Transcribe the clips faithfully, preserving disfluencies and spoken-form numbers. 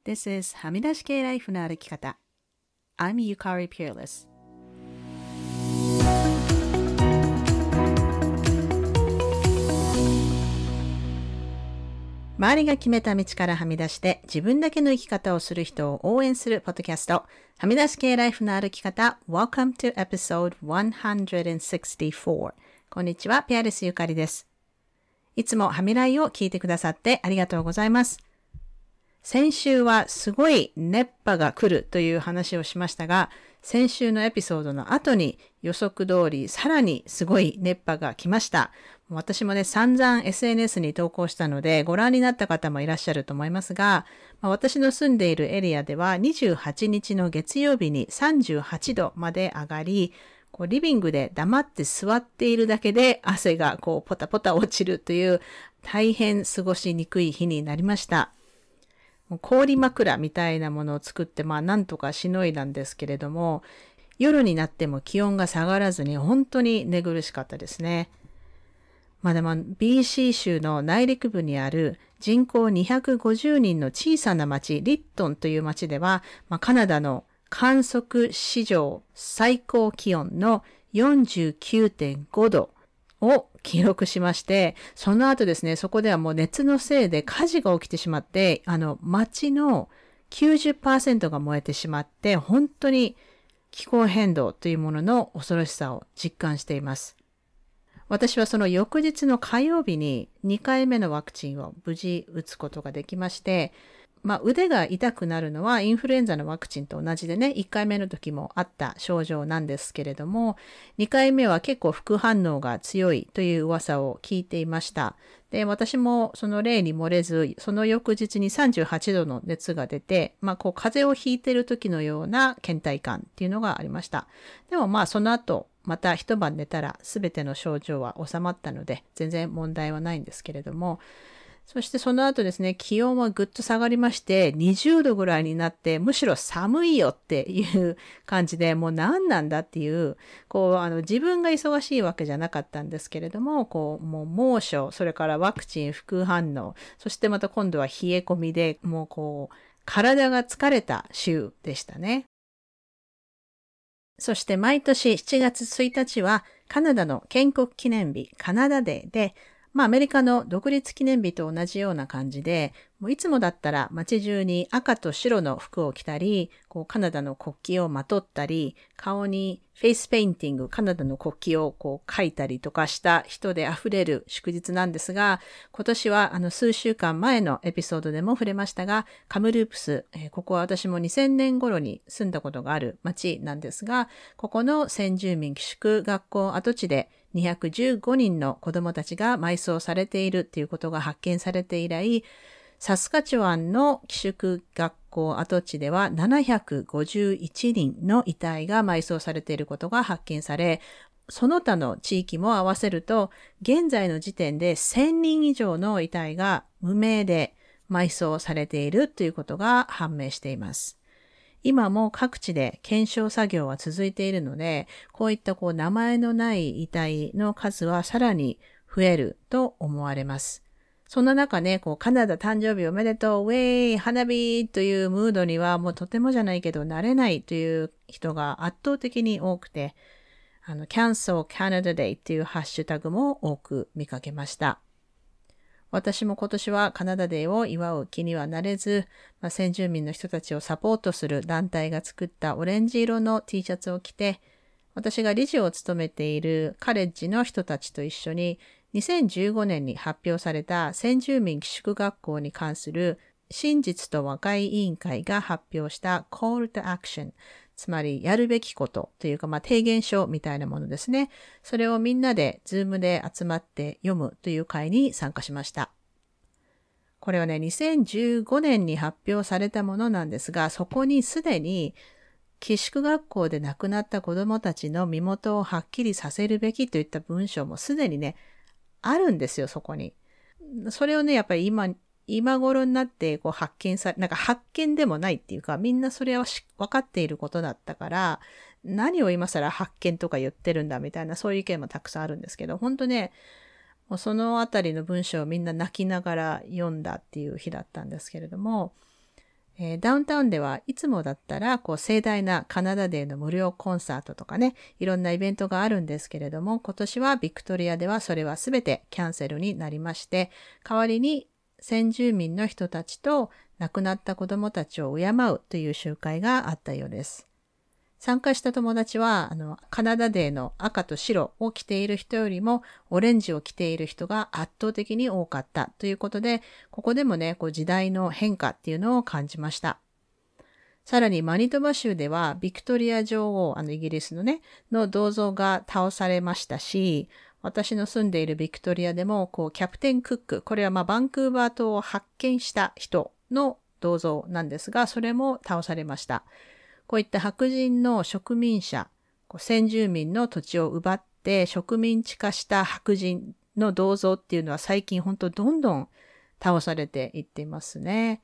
This is はみ出し系ライフの歩き方。I'm Yukari Peerless。周りが決めた道からはみ出して自分だけの生き方をする人を応援するポッドキャスト、はみ出し系ライフの歩き方。Welcome to episode one sixty-four。こんにちは、ピアレスゆかりです。いつもはみらいを聞いてくださってありがとうございます。先週はすごい熱波が来るという話をしましたが、先週のエピソードの後に予測通りさらにすごい熱波が来ました。私もね、散々 エスエヌエス に投稿したのでご覧になった方もいらっしゃると思いますが、私の住んでいるエリアではにじゅうはちにちの月曜日にさんじゅうはちどまで上がり、こうリビングで黙って座っているだけで汗がこうポタポタ落ちるという大変過ごしにくい日になりました。氷枕みたいなものを作って、まあなんとかしのいだんですけれども、夜になっても気温が下がらずに本当に寝苦しかったですね。まだまあ ビーシー 州の内陸部にある人口にひゃくごじゅうにんの小さな町、リットンという町では、まあ、カナダの観測史上最高気温の よんじゅうきゅうてんごどを記録しまして、その後ですね、そこではもう熱のせいで火事が起きてしまって、あの町の きゅうじゅっパーセント が燃えてしまって、本当に気候変動というものの恐ろしさを実感しています。私はその翌日の火曜日ににかいめのワクチンを無事打つことができまして、まあ腕が痛くなるのはインフルエンザのワクチンと同じでね、いっかいめの時もあった症状なんですけれども、にかいめは結構副反応が強いという噂を聞いていました。で、私もその例に漏れず、その翌日にさんじゅうはちどの熱が出て、まあこう風邪をひいている時のような倦怠感っていうのがありました。でもまあその後、また一晩寝たら全ての症状は収まったので、全然問題はないんですけれども、そしてその後ですね、気温はぐっと下がりまして、にじゅうどぐらいになって、むしろ寒いよっていう感じで、もう何なんだっていう、こう、あの、自分が忙しいわけじゃなかったんですけれども、こう、もう猛暑、それからワクチン、副反応、そしてまた今度は冷え込みで、もうこう、体が疲れた週でしたね。そして毎年しちがつついたちは、カナダの建国記念日、カナダデーで、まあアメリカの独立記念日と同じような感じで、もういつもだったら街中に赤と白の服を着たり、こうカナダの国旗をまとったり、顔にフェイスペインティング、カナダの国旗をこう書いたりとかした人で溢れる祝日なんですが、今年はあの数週間前のエピソードでも触れましたが、カムループス、えー、ここは私もにせんねん頃に住んだことがある町なんですが、ここの先住民寄宿学校跡地でにひゃくじゅうごにんの子どもたちが埋葬されているということが発見されて以来、サスカチュワンの寄宿学校跡地ではななひゃくごじゅういちにんの遺体が埋葬されていることが発見され、その他の地域も合わせると、現在の時点でせんにん以上の遺体が無名で埋葬されているということが判明しています。今も各地で検証作業は続いているので、こういったこう名前のない遺体の数はさらに増えると思われます。そんな中ね、こうカナダ誕生日おめでとう、ウェイ、花火というムードにはもうとてもじゃないけど慣れないという人が圧倒的に多くて、あの、Cancel Canada Day っていうハッシュタグも多く見かけました。私も今年はカナダデーを祝う気にはなれず、まあ、先住民の人たちをサポートする団体が作ったオレンジ色の T シャツを着て、私が理事を務めているカレッジの人たちと一緒ににせんじゅうごねんに発表された先住民寄宿学校に関する真実と和解委員会が発表した Call to Action、つまりやるべきことというか、まあ、提言書みたいなものですね。それをみんなでズームで集まって読むという会に参加しました。これはね、にせんじゅうごねんに発表されたものなんですが、そこにすでに寄宿学校で亡くなった子どもたちの身元をはっきりさせるべきといった文章もすでにね、あるんですよ、そこに。それをね、やっぱり今、今頃になってこう発見され、なんか発見でもないっていうか、みんなそれは分かっていることだったから、何を今更発見とか言ってるんだみたいな、そういう意見もたくさんあるんですけど、本当ね、もうそのあたりの文章をみんな泣きながら読んだっていう日だったんですけれども、 えーダウンタウンではいつもだったら、こう盛大なカナダデーの無料コンサートとかね、いろんなイベントがあるんですけれども、今年はビクトリアではそれはすべてキャンセルになりまして、代わりに先住民の人たちと亡くなった子供たちを敬うという集会があったようです。参加した友達は、あの、カナダデーの赤と白を着ている人よりも、オレンジを着ている人が圧倒的に多かったということで、ここでもね、こう時代の変化っていうのを感じました。さらにマニトバ州では、ビクトリア女王、あのイギリスのね、の銅像が倒されましたし、私の住んでいるビクトリアでも、こう、キャプテン・クック、これはまあバンクーバー島を発見した人の銅像なんですが、それも倒されました。こういった白人の植民者、先住民の土地を奪って植民地化した白人の銅像っていうのは最近本当どんどん倒されていっていますね。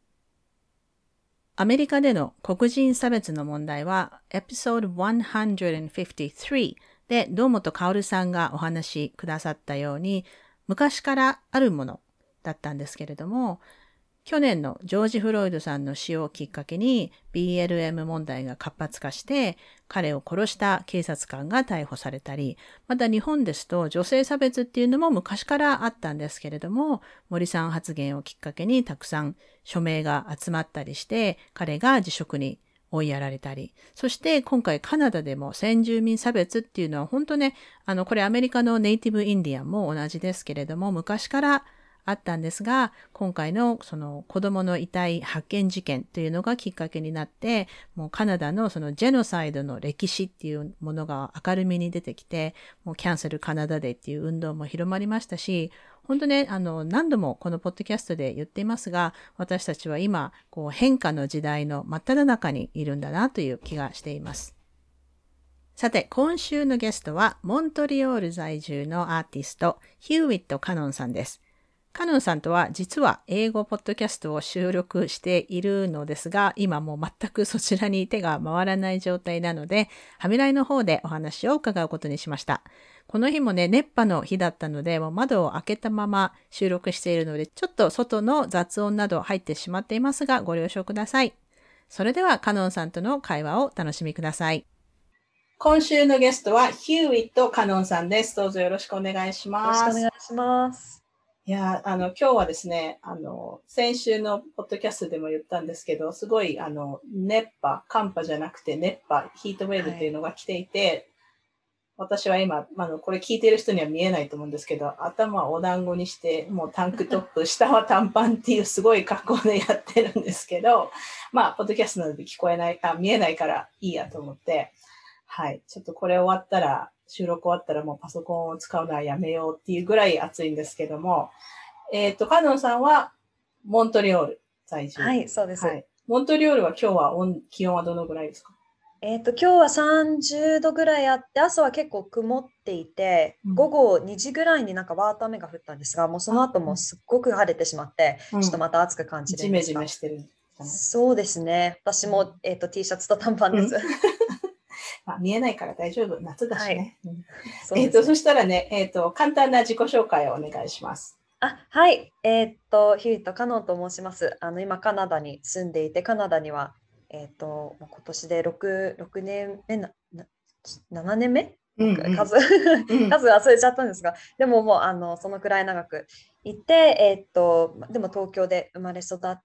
アメリカでの黒人差別の問題はエピソードひゃくごじゅうさんで堂本薫さんがお話しくださったように昔からあるものだったんですけれども、去年のジョージ・フロイドさんの死をきっかけに ビーエルエム 問題が活発化して彼を殺した警察官が逮捕されたり、また日本ですと女性差別っていうのも昔からあったんですけれども、森さん発言をきっかけにたくさん署名が集まったりして彼が辞職に追いやられたり、そして今回カナダでも先住民差別っていうのは本当ね、あのこれアメリカのネイティブインディアンも同じですけれども昔からあったんですが、今回のその子供の遺体発見事件というのがきっかけになって、もうカナダのそのジェノサイドの歴史っていうものが明るみに出てきて、もうキャンセルカナダデーっていう運動も広まりましたし、本当ね、あの、何度もこのポッドキャストで言っていますが、私たちは今、こう変化の時代の真っ只中にいるんだなという気がしています。さて、今週のゲストは、モントリオール在住のアーティスト、ヒューウィット・カノンさんです。カノンさんとは実は英語ポッドキャストを収録しているのですが、今もう全くそちらに手が回らない状態なので、ハミライの方でお話を伺うことにしました。この日もね、熱波の日だったので、もう窓を開けたまま収録しているので、ちょっと外の雑音など入ってしまっていますが、ご了承ください。それではカノンさんとの会話をお楽しみください。今週のゲストはヒューウィット・カノンさんです。どうぞよろしくお願いします。 よろしくお願いします。 いや、あの、今日はですね、あの、先週のポッドキャストでも言ったんですけど、すごい、あの、熱波、寒波じゃなくて熱波、ヒートウェーブっていうのが来ていて、はい、私は今、あの、これ聞いてる人には見えないと思うんですけど、頭はお団子にして、もうタンクトップ、下は短パンっていうすごい格好でやってるんですけど、まあ、ポッドキャストなので聞こえない、あ、見えないからいいやと思って、はい、ちょっとこれ終わったら、収録終わったらもうパソコンを使うのはやめようっていうぐらい暑いんですけども、えっと、カノンさんはモントリオール在住。 はい、そうです。はい、 モントリオールは今日は温気温はどのぐらいですか？ えっと、今日はさんじゅうどぐらいあって、朝は結構曇っていて、うん、午後にじぐらいになんかわーっと雨が降ったんですが、もうその後もすっごく晴れてしまって、うん、ちょっとまた暑く感じるんですが。ジメジメしてる、ね。そうですね。私も、えっと、T シャツと短パンです。うんまあ、見えないから大丈夫。夏だしね。はい、えっと、そしたらね、えっと、簡単な自己紹介をお願いします。 あ、はい。えー、っと、ヒューイット・カノンと申します。あの、今、カナダに住んでいて、カナダには、えー、っと、今年で6、6年目な、ななねんめ、うんうん、数、数忘れちゃったんですが、でももう、あの、そのくらい長くいて、えー、っと、でも東京で生まれ育って、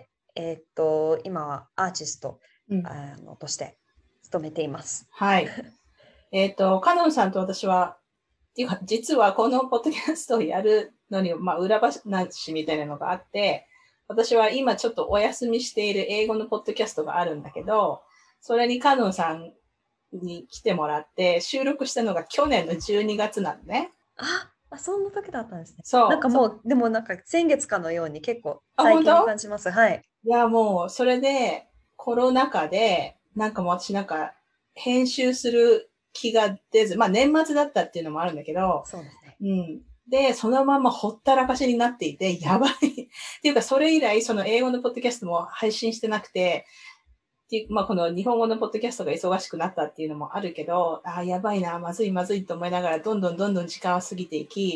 えー、っと、今はアーティスト、うん、あのとして勤めています。 はい。えっと、カノンさんと私は、実はこのポッドキャストをやるのに、まあ、裏話みたいなのがあって、私は今ちょっとお休みしている英語のポッドキャストがあるんだけど、それにカノンさんに来てもらって収録したのが去年のじゅうにがつなのね。 あ、あそんな時だったんですね。そう。なんかもう、でもなんか先月かのように結構最近に感じます。はい。 いや、もう、それでコロナ禍で、なんかもう私なんか編集する気が出ず、まあ年末だったっていうのもあるんだけど、 そうですね。 うん。で、そのままほったらかしになっていて、やばい。っていうか、それ以来、その英語のポッドキャストも配信してなくて、っていうまあ、この日本語のポッドキャストが忙しくなったっていうのもあるけど、ああ、やばいな、まずいまずいと思いながら、どんどんどんどん時間は過ぎていき、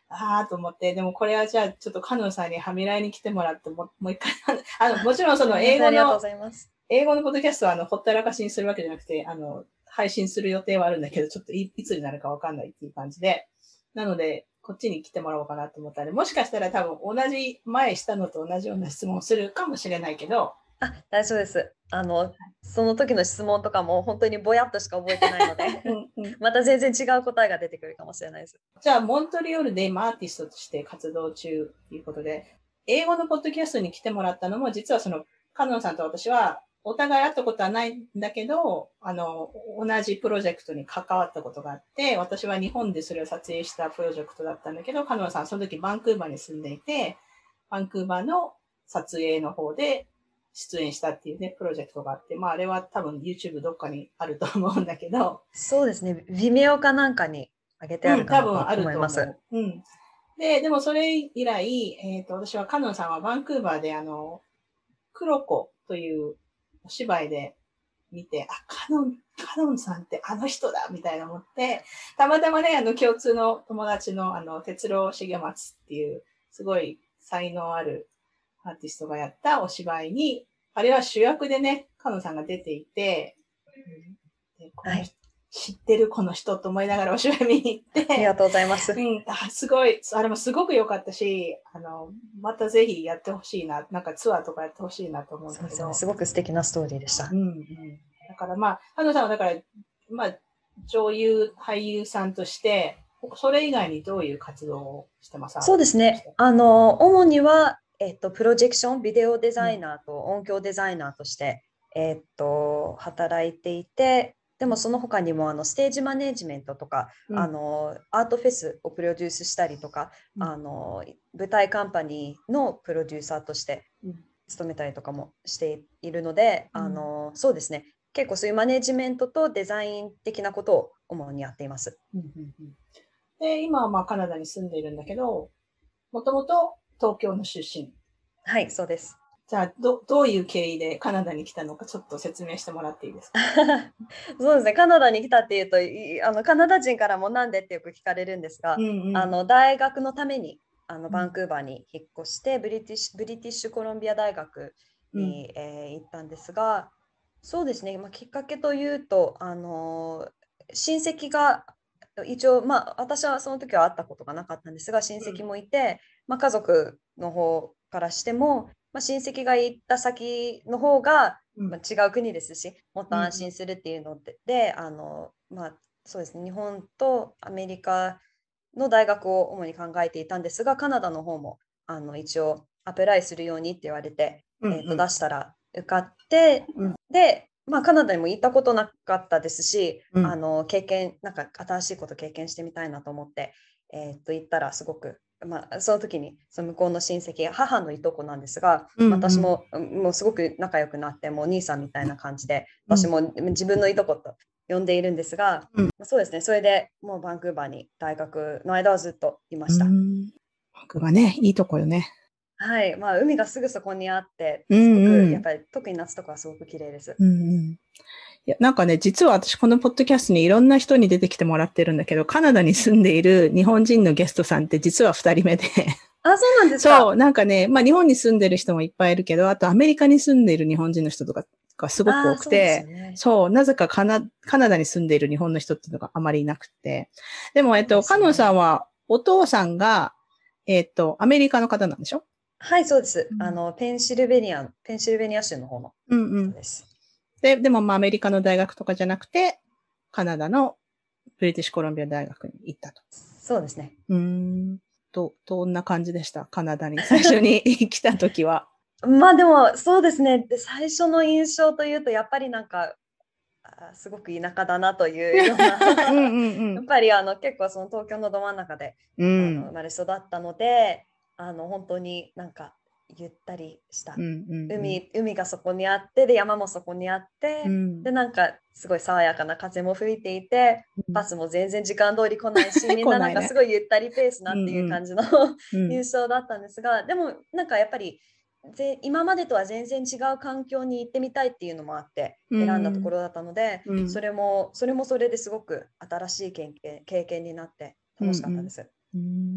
ああと思って、でもこれはじゃあちょっとカノンさんにはみらいに来てもらっても、もう一回、あの、もちろんその英語の、英語のポッドキャストはあの、ほったらかしにするわけじゃなくて、あの、配信する予定はあるんだけど、ちょっといいつになるかわかんないっていう感じで、なので、こっちに来てもらおうかなと思ったら、もしかしたら多分同じ前したのと同じような質問をするかもしれないけど、 あ、大丈夫です。あの、その時の質問とかも本当にぼやっとしか覚えてないので、うんうん、また全然違う答えが出てくるかもしれないです。 じゃあ、モントリオールで今アーティストとして活動中ということで、英語のポッドキャストに来てもらったのも、実はその、カノンさんと私は、お互い会ったことはないんだけど、あの、同じプロジェクトに関わったことがあって、私は日本でそれを撮影したプロジェクトだったんだけど、カノンさんその時バンクーバーに住んでいて、バンクーバーの撮影の方で出演したっていうね、プロジェクトがあって、まああれは多分 YouTube どっかにあると思うんだけど。 そうですね、Vimeo かなんかに上げてあるかなと思います。 うん、多分あると思う。うん。で、でもそれ以来、えっと、私はカノンさんはバンクーバーであの、クロコというお芝居で見て、あ、カノン、カノンさんってあの人だみたいな思って、たまたまね、あの共通の友達のあの、哲郎重松っていう、すごい才能あるアーティストがやったお芝居に、あれは主役でね、カノンさんが出ていて、でこの人、はい、知ってるこの人と思いながらお芝居見に行って。 ありがとうございます。 うん、あすごい、あれもすごく良かったし、あの、またぜひやってほしいな、なんかツアーとかやってほしいなと思うんだけど。 そうですね、すごく素敵なストーリーでした。 うん、うん。だからまあ、カノンさんはだから、まあ、女優、俳優さんとして、それ以外にどういう活動をしてますか？ そうですね、あの、主には、えっと、プロジェクション、ビデオデザイナーと音響デザイナーとして、うん、えっと、働いていて、でもその他にもあのステージマネジメントとか、うん、あのアートフェスをプロデュースしたりとか、うん、あの舞台カンパニーのプロデューサーとして務めたりとかもしているので、うん、あのそうですね、結構そういうマネジメントとデザイン的なことを主にやっています。 うんうんうん、で今はまあカナダに住んでいるんだけど、もともと東京の出身。 はい、そうです。 じゃあど、どういう経緯でカナダに来たのかちょっと説明してもらっていいですか？ そうですね、カナダに来たっていうと、あのカナダ人からもなんでってよく聞かれるんですが、うんうん、あの大学のためにあのバンクーバーに引っ越して、うん、ブリティッシュ、ブリティッシュコロンビア大学に、うんえー、行ったんですが、そうですね、まあ、きっかけというと、あの親戚が一応、まあ、私はその時は会ったことがなかったんですが、親戚もいて、まあ、家族の方からしても、まあ、親戚が行った先の方が、まあ、違う国ですし、もっと安心するっていうので、うんであのまあ、そうですね、日本とアメリカの大学を主に考えていたんですが、カナダの方もあの一応アプライするようにって言われて、うんうん、えー、と出したら受かって、うん、で、まあ、カナダにも行ったことなかったですし、うん、あの経験なんか新しいこと経験してみたいなと思って、えー、と行ったらすごく、まあ、その時にその向こうの親戚、母のいとこなんですが、うんうん、私ももうすごく仲良くなって、もうお兄さんみたいな感じで、私も自分のいとこと呼んでいるんですが、うん、そうですね、それでもうバンクーバーに大学の間はずっといました。バンクーバーね、いいとこよね。 はい、まあ、海がすぐそこにあって、すごく、うんうん、やっぱり特に夏とかはすごく綺麗です。 うんうん、いやなんかね、実は私このポッドキャストにいろんな人に出てきてもらってるんだけど、カナダに住んでいる日本人のゲストさんって実は二人目で。 あ、そうなんですか。 そう、なんかね、まあ日本に住んでる人もいっぱいいるけど、あとアメリカに住んでいる日本人の人とかがすごく多くて、そうね、そう、なぜかカナ、カナダに住んでいる日本の人っていうのがあまりいなくて。でも、えっと、カノンさんはお父さんが、えっと、アメリカの方なんでしょ？ はい、そうです。あの、ペンシルベニア、ペンシルベニア州の方の方です。 うんうん、で、でも、まあ、アメリカの大学とかじゃなくて、カナダのブリティッシュコロンビア大学に行ったと。 そうですね。 うーん。ど、どんな感じでした？カナダに最初に来た時は。 まあでも、そうですね。で、最初の印象というと、やっぱりなんか、すごく田舎だなというようなうんうん、うん、やっぱりあの結構その東京のど真ん中で、うん、あの生まれ育ったので、あの本当になんかゆったりした、うんうんうん、海, 海がそこにあって、で山もそこにあって、うん、でなんかすごい爽やかな風も吹いていて、バスも全然時間通り来ないし、みんななんかすごいゆったりペースなっていう感じの印象だったんですが、でもなんかやっぱりで今までとは全然違う環境に行ってみたいっていうのもあって選んだところだったので、うん、それもそれもそれですごく新しい経験、経験になって楽しかったです。 うん、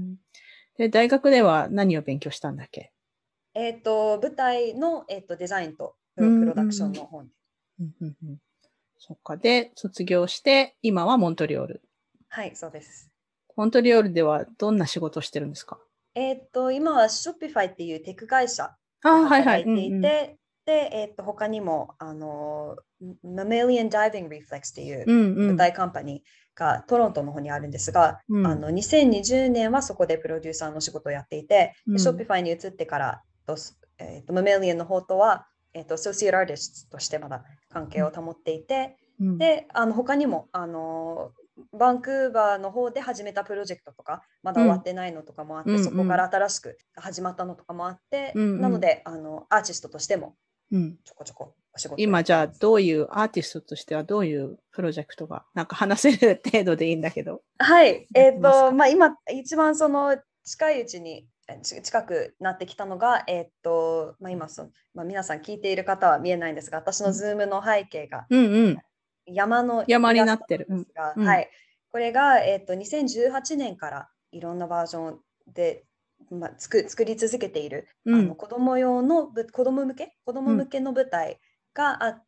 で、大学では何を勉強したんだっけ？ えっ、と、舞台の、えー、とデザインとプロ、 うんプロダクションの方で。 うんうんうん、そっか。で、卒業して、今はモントリオール。 はい、そうです。 モントリオールではどんな仕事をしてるんですか？ えっ、と、今は Shopify っていうテク会社でああ、はいはい。 働いていうんうん。 て、で、えっ、と、他にも、あの、Mammalian Diving Reflex っていううんうん。 舞台カンパニーがトロントの方にあるんですが、 うんあの、にせんにじゅうねんはそこでプロデューサーの仕事をやっていて、 うん、 で Shopify に移ってから、とえっ、と、Mammalian の方とは、えっ、と、Associate Artist としてまだ関係を保っていて、 うん、 で、あの、他にも、あの、バンクーバーの方で始めたプロジェクトとか、まだ終わってないのとかもあって、 うん、 そこから新しく始まったのとかもあって、 うん、 なので、あの、アーティストとしてもうん。 ちょこちょこお仕事をや今じゃあってます。 どういうアーティストとしてはどういうプロジェクトが、なんか話せる程度でいいんだけど。 はい。えっ、と、 ますか？ まあ、今、一番その近いうちにえち近くなってきたのが、えっ、と、まあ、今その、まあ、皆さん聞いている方は見えないんですが、私のズームの背景がうんうん。 山の山イラストになってる。うん。 なんですが、 うん。 はい。これが、えっ、と、にせんじゅうはちねんからいろんなバージョンで、まあ、作作り続けている、 うん。 あの子供用のぶ子供向け子供向けの舞台があって、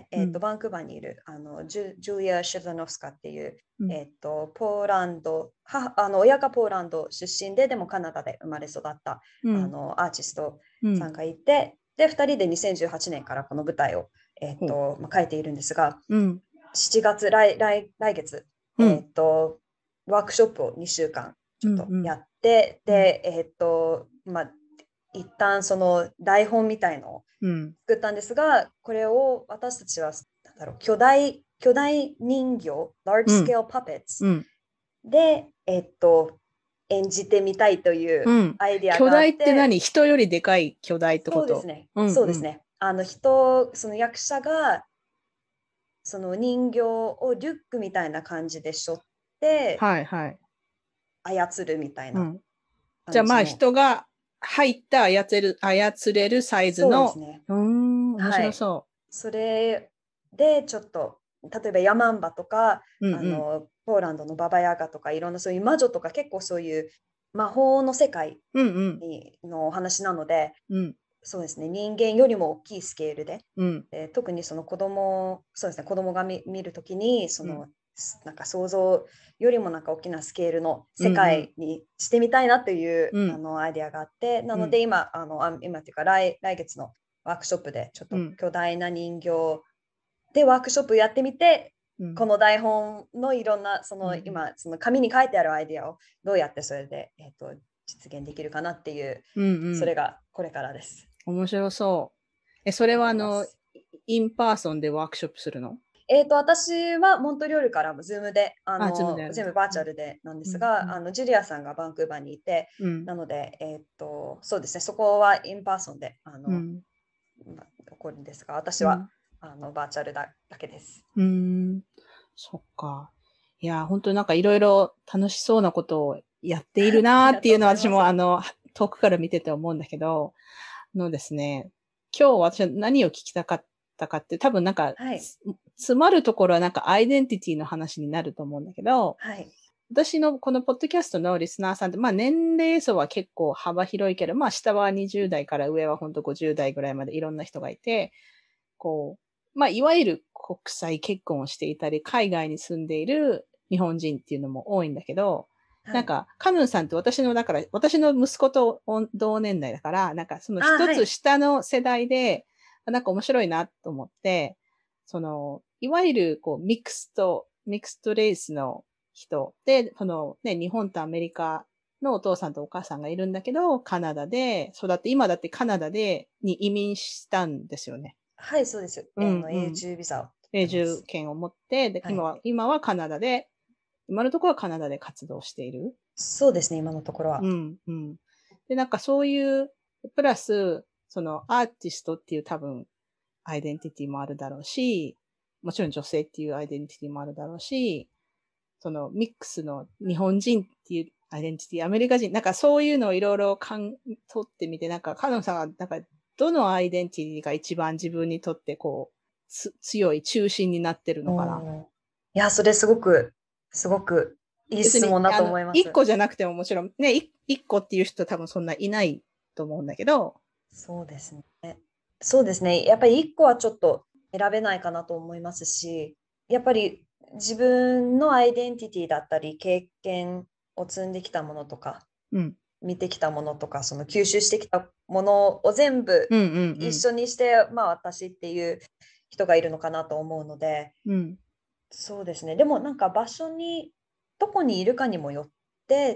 うん、 えっとバンクーバーにいるあのジュジュリア・シェザノフスカっていう、 うん、 えっとポーランドはあの親がポーランド出身ででもカナダで生まれ育ったうん、 あのアーティストうん。 さんがいて、でふたりでにせんじゅうはちねんからこの舞台を、えっほう。 とまあ、書いているんですが、 うん。 しちがつ来来来月、 うん。 えっとワークショップをにしゅうかんちょっうん。うん。 とやって、 うん。 で、えっとまあ一旦その台本みたいのをうん。 作ったんですが、これを私たちはなんだろう巨大巨大人形 large うん。 scale puppets うん。 で、えっと、演じてみたいといううん。 アイディアがあ巨大って、 って何？人よりでかい巨大ってこと？ そうですね。 うんうん。 そうですね。あの人、その役者がその人形をリュックみたいな感じで背負ってはいはい。 操るみたいなうん。じゃあまあ感じの。 人が入った操る、操れるサイズの、 そうですね。 うーん、面はい。 白そそれでちょっと、例えばヤマンバとか、 う。うんうん。 あのポーランドのババヤガとか、いろんなそういう魔女とか、結構そういう魔法の世界うんうん。 にのお話なので、 うん。 そうですね、人間よりも大きいスケールで、 うん。 で特にその子供、そうですね、子供が見見るときに、そうん。 のなんか想像よりもなんか大きなスケールの世うんうん。 界にしてみたいなといううん。 あのアイデアがあって、なうん。 ので今、あのあ今っていうか来来月のワークショップでちょっとうん。 巨大な人形でワークショップやってみて、 うん。 この台本のいろんなそうん。 の今その紙に書いてあるアイデアをどうやってそれで、えー、と実現できるかなっていう、 うんうん。 それがこれからです。 面白そう。え、それやっはあの、 てます。 インパーソンでワークショップするの？ えっ、と、私はモントリオールからもズームで、ああ、ズームでの、 やるんだ。 全部バーチャルでなんでうん。うすが、 ん。 あの、ジュリアさんがバンクーバーにいて、 うん。 なので、えっ、と、そうですね、そこはインパーソンで、あの、 うん。 ま起こるんですが、私は、 うん。 あの、バーチャルだだけです。 うーん。そっか。いや、本当になんかいろいろ楽しそうなことをやっているあなーっていうりがとうごのは私もあざいます。 の、遠くから見てて思うんだけど、あのですね、今日私は何を聞きたかったかって、多分なんか、 はい。 詰まるところはなんかアイデンティティの話になると思うんだけど、 はい。 私のこのポッドキャストのリスナーさんって、まあ年齢層は結構幅広いけど、まあ下はにじゅう代から上は本当ごじゅう代ぐらいまでいろんな人がいて、こう、まあいわゆる国際結婚をしていたり、海外に住んでいる日本人っていうのも多いんだけど、 はい。 なんか、カヌンさんって私の、だから、私の息子と同年代だから、なんかそのあ、 一つはい。 下の世代で、なんか面白いなと思って、その、いわゆるこうミックスと、ミックストレースの人で、このね、日本とアメリカのお父さんとお母さんがいるんだけど、カナダで育って、今だってカナダでに移民したんですよね。 はい、そうです。 うあの、永んうん。 住ビザを取って永住ます。 権を持って、で、 はい。 今は、今はカナダで、今のところはカナダで活動している。 そうですね、今のところは。 うん、うん。で、なんかそういう、プラス、そのアーティストっていう多分、アイデンティティもあるだろうし、もちろん女性っていうアイデンティティもあるだろうし、そのミックスの日本人っていうアイデンティティ、アメリカ人、なんかそういうのをいろいろ感取ってみて、なんか、カノンさんは、なんか、どのアイデンティティが一番自分にとってこう、つ強い中心になってるのかな。 おーいや、それすごく、すごくいい質問だと思います。 いっこじゃなくてももちろんね、いっこっていう人多分そんないないと思うんだけど。 そうですね。そうですね。やっぱりいっこはちょっと選べないかなと思いますし、やっぱり自分のアイデンティティだったり、経験を積んできたものとか、 うん、 見てきたものとか、その吸収してきたものを全部一緒にして、うんうんうん、まあ私っていう人がいるのかなと思うので、 うん、 そうですね。でもなんか場所に、どこにいるかにもよって、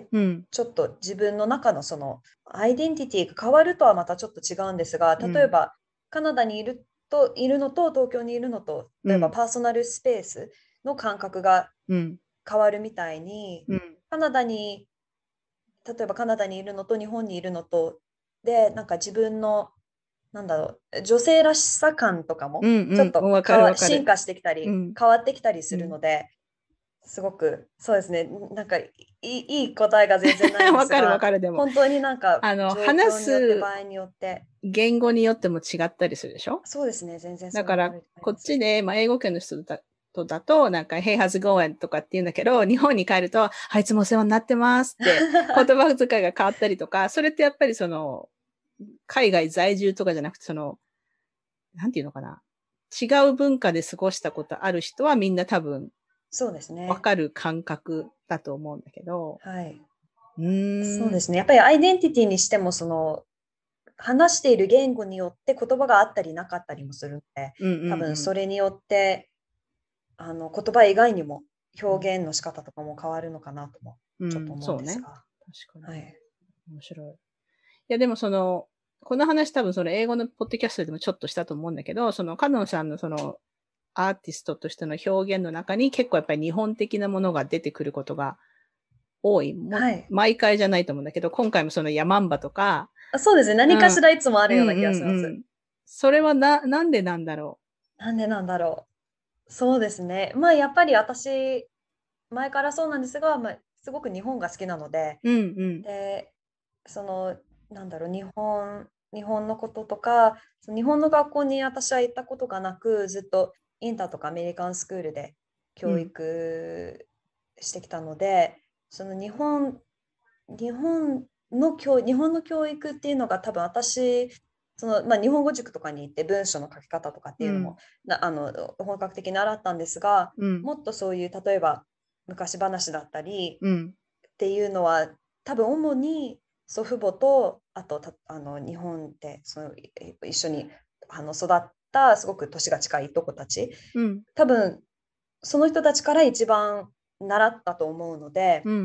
うん、ちょっと自分の中のそのアイデンティティが変わるとはまたちょっと違うんですが、例えば、うん、カナダにいるといるのと東京にいるのと、例えばパーソナルスペースの感覚が変わるみたいに、うん、カナダに例えばカナダにいるのと日本にいるのとで、なんか自分のなんだろう、女性らしさ感とかもちょっと、うんうん、進化してきたり、うん、変わってきたりするので、うん、すごくそうですね、なんかいい、いい答えが全然ないんですが、わかるわかるでも本当になんかあの状況によって場合によって言語によっても違ったりするでしょ。 そうですね、全然そうだからこっちで、まあ、英語圏の人だとだとなんか Hey, how's it going? とかって言うんだけど、日本に帰ると、あいつもお世話になってますって言葉遣いが変わったりとか、それってやっぱりその海外在住とかじゃなくて、そのなんていうのかな。違う文化で過ごしたことある人はみんな多分、 そうですね。 わかる感覚だと思うんだけど。 はい。 うーん。 そうですね。やっぱりアイデンティティにしても、その、話している言語によって言葉があったりなかったりもするので、うんうんうん、多分それによって、あの、言葉以外にも表現の仕方とかも変わるのかなとも、ちょっと思うんですが。うん、 そうね。確かに。はい。面白い。いや、でもその、この話多分その英語のポッドキャストでもちょっとしたと思うんだけど、そのカノンさんのそのアーティストとしての表現の中に結構やっぱり日本的なものが出てくることが多い。はい、毎回じゃないと思うんだけど、今回もそのヤマンバとか。 あ、そうですね。何かしらいつもあるような気がします。うんうんうん、 それはな、なんでなんだろう。なんでなんだろう。そうですね。まあやっぱり私、前からそうなんですが、まあ、すごく日本が好きなので、 うんうん、 でそのなんだろう日本日本のこととか日本の学校に私は行ったことがなくずっとインターとかアメリカンスクールで教育してきたので、うん、その日本日本の教日本の教育っていうのが多分私その、まあ、日本語塾とかに行って文章の書き方とかっていうのも、うん、なあの本格的に習ったんですが、うん、もっとそういう例えば昔話だったりっていうのは、うん、多分主に祖父母とあとあの日本でその一緒にあの育ったすごく年が近いいとこたち、うん、多分その人たちから一番習ったと思うので、うんうん、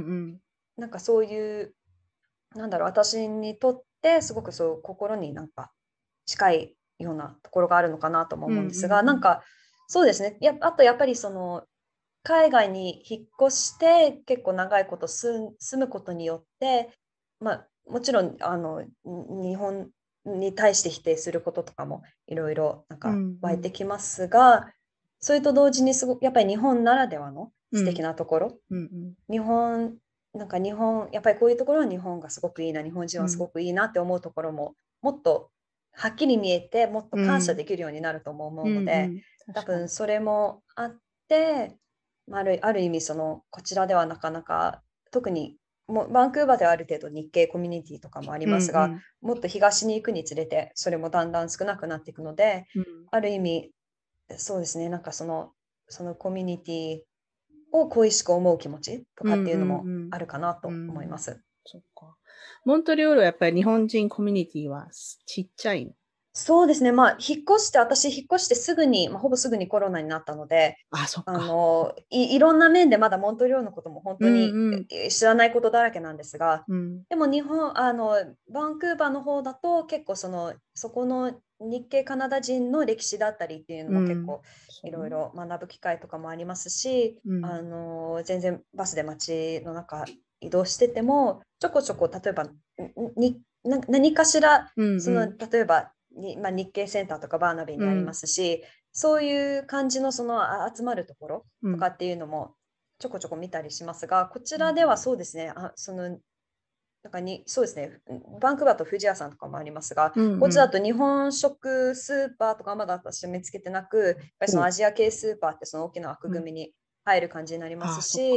なんかそういうなんだろう私にとってすごくそう心になんか近いようなところがあるのかなとも思うんですが、うんうんうん、なんかそうですねやあとやっぱりその海外に引っ越して結構長いこと住むことによって、まあ、もちろんあの日本に対して否定することとかもいろいろなんか湧いてきますが、うんうん、それと同時にすごくやっぱり日本ならではの素敵なところ、うんうん、日本なんか日本やっぱりこういうところは日本がすごくいいな日本人はすごくいいなって思うところももっとはっきり見えてもっと感謝できるようになるとも思うので、うんうんうん、多分それもあってある、ある意味そのこちらではなかなか特にもうバンクーバーではある程度日系コミュニティとかもありますが、うんうん、もっと東に行くにつれてそれもだんだん少なくなっていくので、うん、ある意味そうですねなんかそのそのコミュニティを恋しく思う気持ちとかっていうのもあるかなと思います。うんうんうん、 そっか。モントリオールはやっぱり日本人コミュニティはちっちゃい。 そうですね。まあ、引っ越して、私、引っ越してすぐに、まあ、ほぼすぐにコロナになったので、 あ、そっか。 あのい、いろんな面でまだモントリオールのことも本当に知らないことだらけなんですが、うんうん、でも日本、あの、バンクーバーの方だと結構その、そこの日系カナダ人の歴史だったりっていうのも結構いろいろ学ぶ機会とかもありますし、うん、あの全然バスで街の中移動してても、ちょこちょこ例えばに何かしら、うんうん、その例えばにまあ、日系センターとかバーナビーにありますし、うん、そういう感じのその集まるところとかっていうのもちょこちょこ見たりしますが、うん、こちらではそうですね、あそのなんかにそうですね、バンクーバーと富士屋さんとかもありますが、うんうん、こっちだと日本食スーパーとかまだ私見つけてなく、やっぱりそのアジア系スーパーってその大きな枠組みに入る感じになりますし、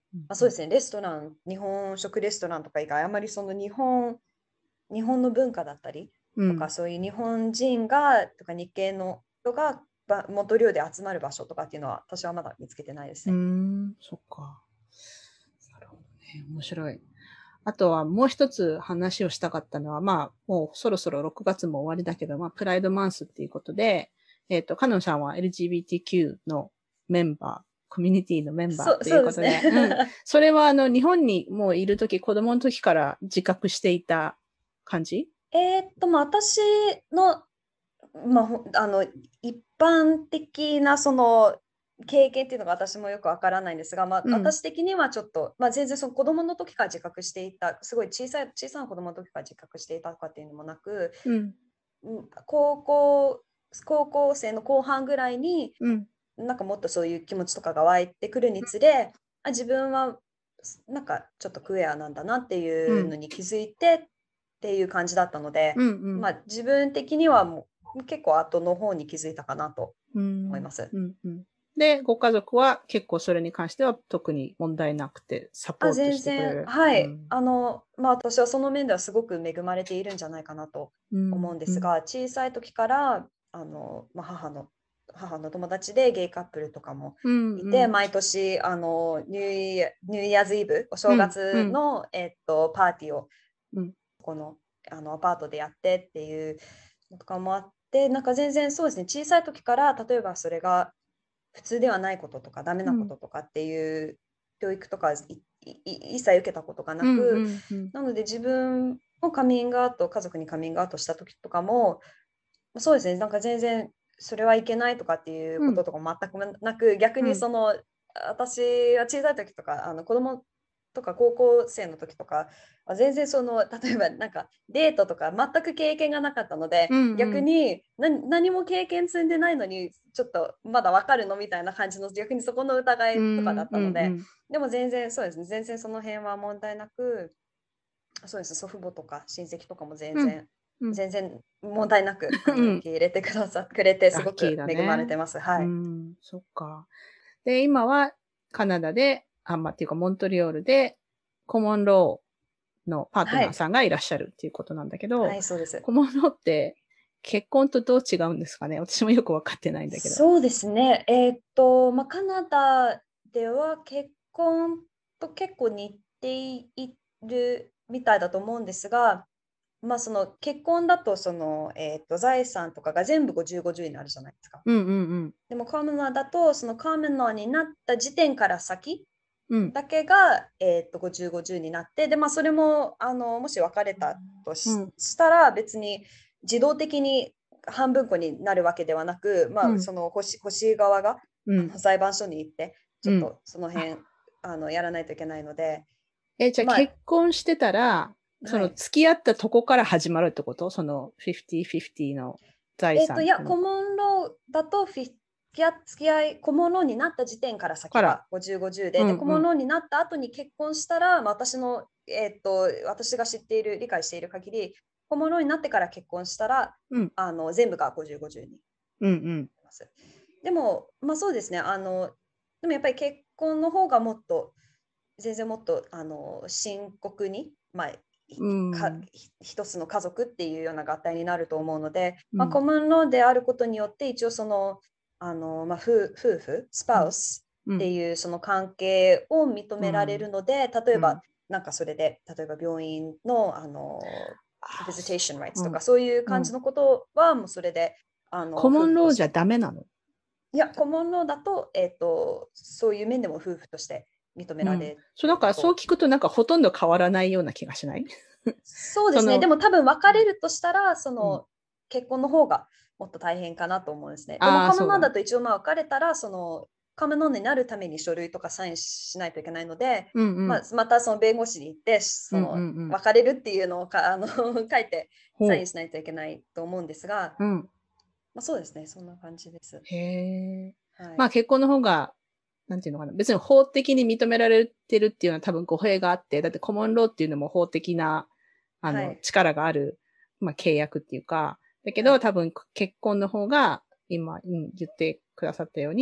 あ、そうですね、レストラン、日本食レストランとか以外、あまりその日本、日本の文化だったりとか、 うん。 そういう日本人が、とか日系の人がばモントリオールで集まる場所とかっていうのは、私はまだ見つけてないですうーね。 ん、そっか。なるほどね。面白い。あとはもう一つ話をしたかったのは、まあ、もうそろそろろくがつも終わりだけど、まあ、プライドマンスっていうことで、えっと、カノンさんは エルジービーティーキュー のメンバー、コミュニティのメンバーそう、 っていうことで、 そうですね。 うん。それはあの、日本にもういるとき、子供の時から自覚していた感じ？ えーっと、まあ、私の、まあ、ほあの、一般的なその経験っていうのが私もよくわからないんですが、まあ、 うん。 私的にはちょっと、まあ、全然その子供の時から自覚していた、すごい小さい、小さな子供の時から自覚していたとかっていうのもなく、 うん。 うん高校、高校生の後半ぐらいに、 うん。 なんかもっとそういう気持ちとかが湧いてくるにつれ、あ、自分はなんかちょっとクエアなんだなってうん。 いうのに気づいてっていう感じだったので、 うん。うん。 まあ自分的にはもう結構後の方に気づいたかなとうん。 思います。 うん。うん。で、ご家族は結構それに関しては特に問題なくてサあ、 ポート全然、 してくれる。 はい。 うん。 あの、まあ私はその面ではすごく恵まれているんじゃないかなとうん。 思うんでうん。 すが、小さい時から、あの、まあ、母の、母の友達でゲイカップルとかもうん。 いて、 うん。 毎年、あの、ニューイヤー、ニューイヤーズイブ、お正うん。う月ん。 の、えっと、パーティーを、 うん。 この、あの、アパートでやってっていうのとかもあって、なんか全然そうですね、小さい時から、例えばそれが普通ではないこととか、ダメなこうん。 ととかっていう教育とかいい一切受けたことがなうん。 く、 うん。うん。 なので自分もカミングアウト、家族にカミングアウトした時とかも、そうですね、なんか全然それはいけないとかっていううん。 こととかも全くなく、逆うん。 にその、私は小さい時とか、あの子供とか高校生の時とか、全然その、例えばなんかデートとか全く経験がなかったので、 うん。うん。 逆に何何も経験積んでないのに、ちょっとまだわかるのみたいな感じの、逆にそこの疑うん。 いとかだったうん。 ので、 うん。 でも全然そうですね、全然その辺は問題なく、そうです、祖父母とか親戚とかも全うん。 然、 うん。 全然問題なくあうん。 の受け入れてくださくれて、すラッキーごく恵まれだね。 てます。 うはい。 ん。そっか。で、今はカナダで、あ、まあ、っていうかモントリオールでコモンローのパートはい。 ナーさんがいらっしゃるっていうことなんだけど、 はい、そうです。 コモンローって結婚とどう違うんですかね？私もよくわかってないんだけど。 そうですね。えーっと、まあ、カナダでは結婚と結構似ているみたいだと思うんですが、まあ、その結婚だとその、えーっと財産とかが全部ごじゅう、ごじゅうになるじゃないですか。 うんうんうん。 でもカーメンラーだと、そのカーメンラーになった時点から先うん。 だけが、えーっとごじゅう、ごじゅうになって、で、まあ、それもあのもし別れたとし、 うん。 したら別に自動的に半分こになるわけではなく、まあ、 うん。 その欲し欲しい側がうん。 あの裁判所に行って、ちうん。 ょっとそのあ、 辺あのやらないといけないので、 え、じゃあ結まあ、 婚してたら、そのはい。 付き合ったとこから始まるってこと？そのフィフティーフィフティーの財えっと、いや、 産っていうのコモンローだとフィ付き合付き合い、コモンローになった時点から先から。 がごじゅう、ごじゅうで、で、コうんうん。 モンローになった後に結婚したら、まあ、私の、えっと、私が知っている、理解している限り、コモンローになってから結婚したら、 うん。 あの全部がごじゅう、ごじゅうになりうんうん。 ます。でも、まあそうですね、あの、でもやっぱり結婚の方がもっと、全然もっとあの深刻に、まあ、 うかん。 一つの家族っていうような合体になると思うので、まあ、 うん。 コモンローであることによって一応そのあの、まあ、夫夫婦スうん。 パウスうん。 っていうその関係を認められるうん。 ので、例えばうん。 なんかそれで例えば病院のあのあ、 ビジテーそションライツう。うん。 とかそういううん。 感じのことはもうそれであのコモンローじゃ夫婦として、 ダメなの？ いやコモンローだと、えーと、そういう面でも夫婦として認めうん。 られそう、なんかそうると。 聞くとなんかほとんど変わらないような気がしない？ そうですね。でその、 も多分別れるとしたら、そうん。 の結婚の方がもっと大変かなと思うんですね。でもああ、 カムノンだそうだ。 と一応まあ別れたら、そのカムノンになるために書類とかサインしないといけないので、まあ、 うんうん。 またその弁護士に行って、 うんうそのんうん。 別れるっていうのをかあの書いてサインほしないといけないと思うんですが、 う。うん。 まあ、そうですね。そんな感じです。 へえ。 はい。 まあ結婚の方が、なんていうのかな。別に法的に認められてるっていうのは多分語弊があって、だってコモンローっていうのも法的な、あの、 はい。 力がある、まあ契約っていうか、だけどはい。 多分結婚の方が、今、うん、言ってくださったように、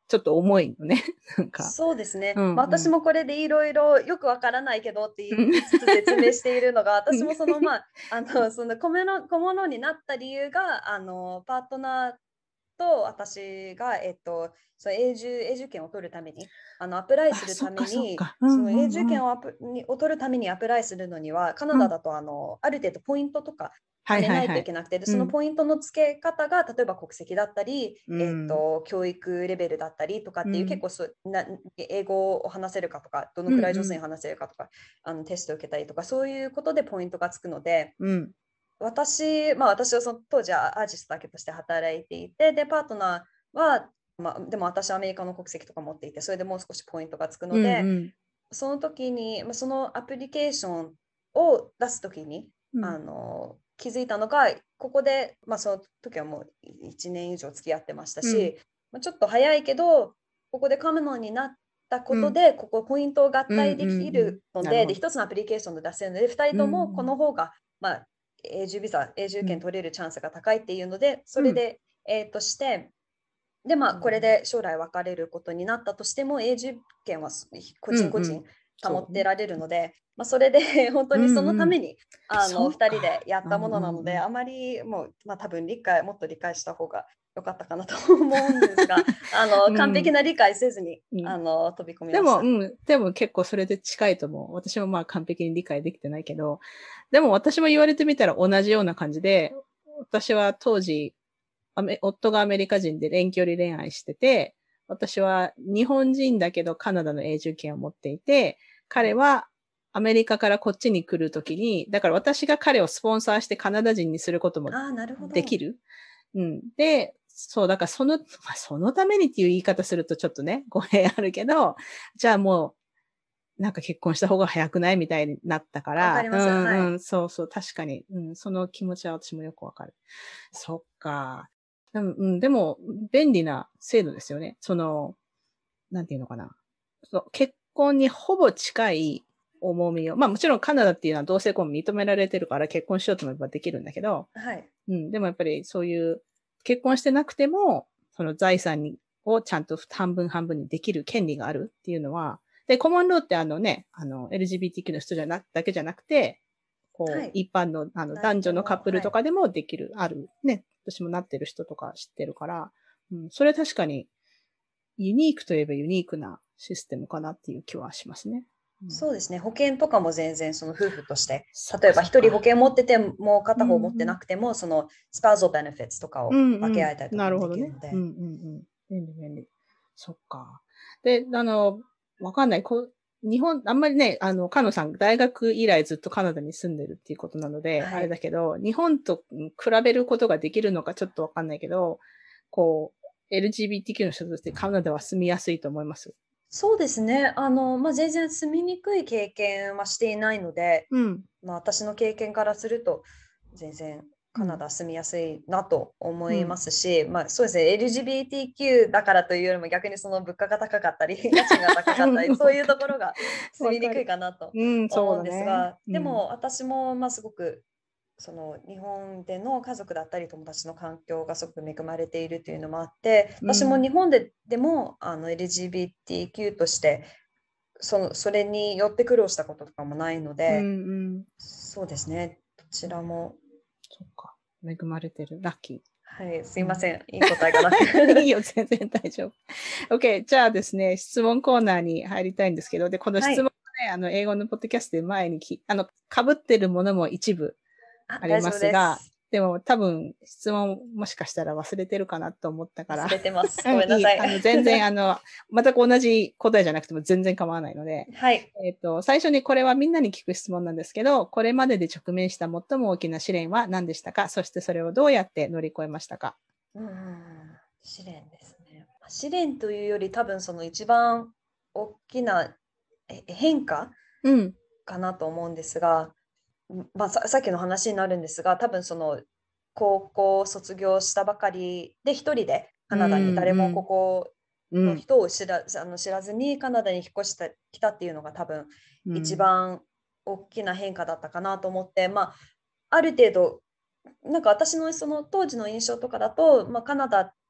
ちょっと重いのね。なんか。 そうですね。 うんうん、 まあ、私もこれでいろいろよくわからないけどって言いつつ説明しているのが、私もそのまあ、あの、その小物小物になった理由が、あの、パートナーと私が、えっと、その永住、永住権を取るために、あのアプライするために、その永住権をアプにを取るためにアプライするのには、カナダだとあの、ある程度ポイントとか貯めないといけなくて、でそのポイントの付け方が、例えば国籍だったり、うん、えっと、教育レベルだったりとかっていう、うん、結構そな英語を話せるかとか、どのくらい上手に話せるかとか、うんうん、あのテストを受けたりとか、そういうことでポイントがつくので、うん私、まあ、私はその当時はアーティストだけとして働いていて、で、パートナーは、まあ、でも私はアメリカの国籍とか持っていて、それでもう少しポイントがつくので、うんうん、その時に、そのアプリケーションを出す時に、うん、あの気づいたのが、ここで、まあ、その時はもういちねん以上付き合ってましたし、うんまあ、ちょっと早いけど、ここでカムノンになったことで、うん、ここポイントを合体できるので、うんうんうん、で一つのアプリケーションで出せるので、ふたりともこの方が、まあ、永住ビザ、永住権取れるチャンスが高いっていうので、うん、それで、えー、として、で、まあ、これで将来別れることになったとしても、永住権は個人個人保ってられるので、うんうん、そまあ、それで本当にそのために、うんうん、あのふたりでやったものなので、うんうんうん、あまりもう、まあ、多分理解、もっと理解した方がよかったかなと思うんですが、あの、うん、完璧な理解せずに、うん、あの飛び込みました。 でも、うん、でも結構それで近いと思う。私もまあ完璧に理解できてないけど、でも私も言われてみたら同じような感じで、私は当時、夫がアメリカ人で遠距離恋愛してて、私は日本人だけどカナダの永住権を持っていて、彼はアメリカからこっちに来るときに、だから私が彼をスポンサーしてカナダ人にすることもできる。うん。で、そう、だからその、まあ、そのためにっていう言い方するとちょっとね、語弊あるけど、じゃあもう、なんか結婚した方が早くないみたいになったから。 わかります。 うん、 はい。 うん、そうそう、確かに。うん、その気持ちは私もよくわかる。そっか。でも、うん、でも、便利な制度ですよね。その、なんていうのかな。その結婚にほぼ近い重みを、まあもちろんカナダっていうのは同性婚認められてるから結婚しようと思えばできるんだけど、 はい。 うん、でもやっぱりそういう結婚してなくても、その財産にをちゃんと半分半分にできる権利があるっていうのは、で、コモンローってあのね、あの、エルジービーティーキュー の人じゃな、だけじゃなくて、こう、はい、一般の、あの、男女のカップルとかでもできる、はい、ある、ね、私もなってる人とか知ってるから、うん、それ確かに、ユニークといえばユニークなシステムかなっていう気はしますね。 うん、そうですね。保険とかも全然その夫婦として、例えば一人保険持ってても片方持ってなくても、うんうん、そのスパウゾベネフィッツとかを分け合えたりとかもできるので。 うんうん、なるほどね。うんうんうん。便利便利。そっか。で、あの、わかんない。こ日本、あんまりね、あの、カノさん、大学以来ずっとカナダに住んでるっていうことなので、はい、あれだけど、日本と比べることができるのかちょっとわかんないけど、こう、エルジービーティーキュー の人としてカナダは住みやすいと思います？ そうですね。あの、まあ、全然住みにくい経験はしていないので、うん、まあ、私の経験からすると、全然カナダ住みやすいなと思いますし、うん、まあ、そうですね。エルジービーティーキュー だからというよりも逆にその物価が高かったり、家賃が高かったり、そういうところが住みにくいかなと思うんですが、うんねうん、でも私もまあすごくその日本での家族だったり友達の環境がすごく恵まれているというのもあって、私も日本ででもあの エルジービーティーキュー としてそのそれによって苦労したこととかもないので、うんうん、そうですね、どちらも。 そっか、恵まれてる、ラッキー。 はい、すいません、うん、いい答えがなくいいよ、全然大丈夫。OK、じゃあですね、質問コーナーに入りたいんですけど、で、この質問ね、はい、あの、英語のポッドキャストで前にき、あの、被ってるものも一部ありますが、でも多分質問もしかしたら忘れてるかなと思ったから。 忘れてます。ごめんなさい。 いいあの全然あの、全く同じ答えじゃなくても全然構わないので。 はい。 えっと、最初にこれはみんなに聞く質問なんですけど、これまでで直面した最も大きな試練は何でしたか？そしてそれをどうやって乗り越えましたか？ うん、試練ですね。試練というより多分その一番大きな変化かなと思うんですが、まあ、さ, さっきの話になるんですが、多分その高校を卒業したばかりで一人でカナダに誰もここの人を知 ら,、うん、あの知らずにカナダに引っ越してきたっていうのが多分一番大きな変化だったかなと思って、うん、まあ、ある程度なんか私のその当時の印象とかだと、まあ、カナダ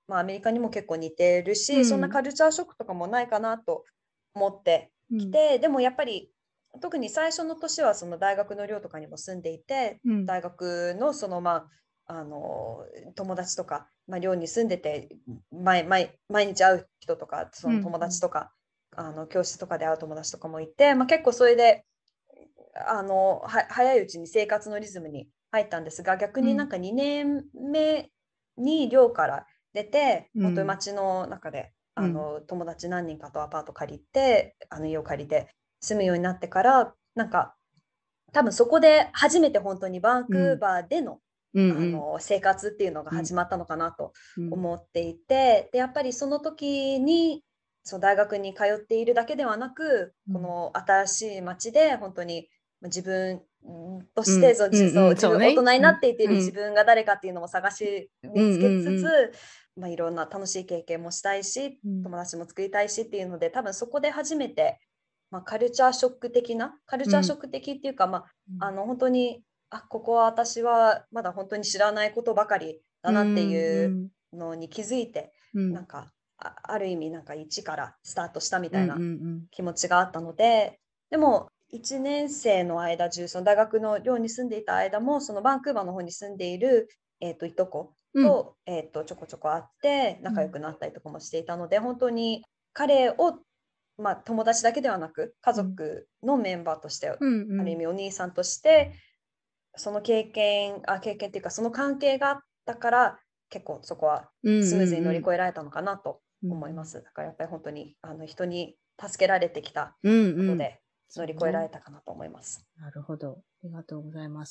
まあ、アメリカにも結構似てるし、 うんそんなカルチャーショックとかもないかなと思ってきて、でもやっぱり特に最初の年はその大学の寮とかにも住んでいて、 うん大学のそのまああの友達とか、まあ、寮に住んでて毎毎毎日会う人とか、その友達とか、あの教室とかで会う友達とかもいて、まあ、結構それであのは早いうちに生活のリズムに入ったんですが、逆になんかにねんめに寮から出て、 うん本当に街の中でうんあの友達何人かとアパート借りて、あの家を借りて住むようになってから、なんか多分そこで初めて本当にバンクーバーでの、 うんあの生活っていうのが始まったのかなとうん思っていて、でやっぱりその時にそう大学に通っているだけではなく、 うんこの新しい街で本当に自分としうんて、そううんそううんそうね自分大人になっていっているうん自分が誰かっていうのも探しうん見つけつつ、 うんうんまあ、いろんな楽しい経験もしたいし、 うん友達も作りたいしっていうので、多分そこで初めて、まあ、カルチャーショック的なカルチャーショック的っていうか、まあ、あの本当にあここは私はまだ本当に知らないことばかりだなっていうのに気づいて、 うんなんか あ, ある意味なんか一からスタートしたみたいなうんうん気持ちがあったので、でもいちねん生の間中、その大学の寮に住んでいた間も、そのバンクーバーの方に住んでいる、えー、といとこと,、えー、とちょこちょこ会って仲良くなったりとかもしていたので、本当に彼を、まあ、友達だけではなく家族のメンバーとして、 うんうんある意味お兄さんとしてその経験あ経験っていうかその関係があったから、結構そこはスムーズに乗り越えられたのかなと思います。だからやっぱり本当にあの人に助けられてきたことで乗り越えられたかなと思います。 うんうん、なるほど。ありがとうございます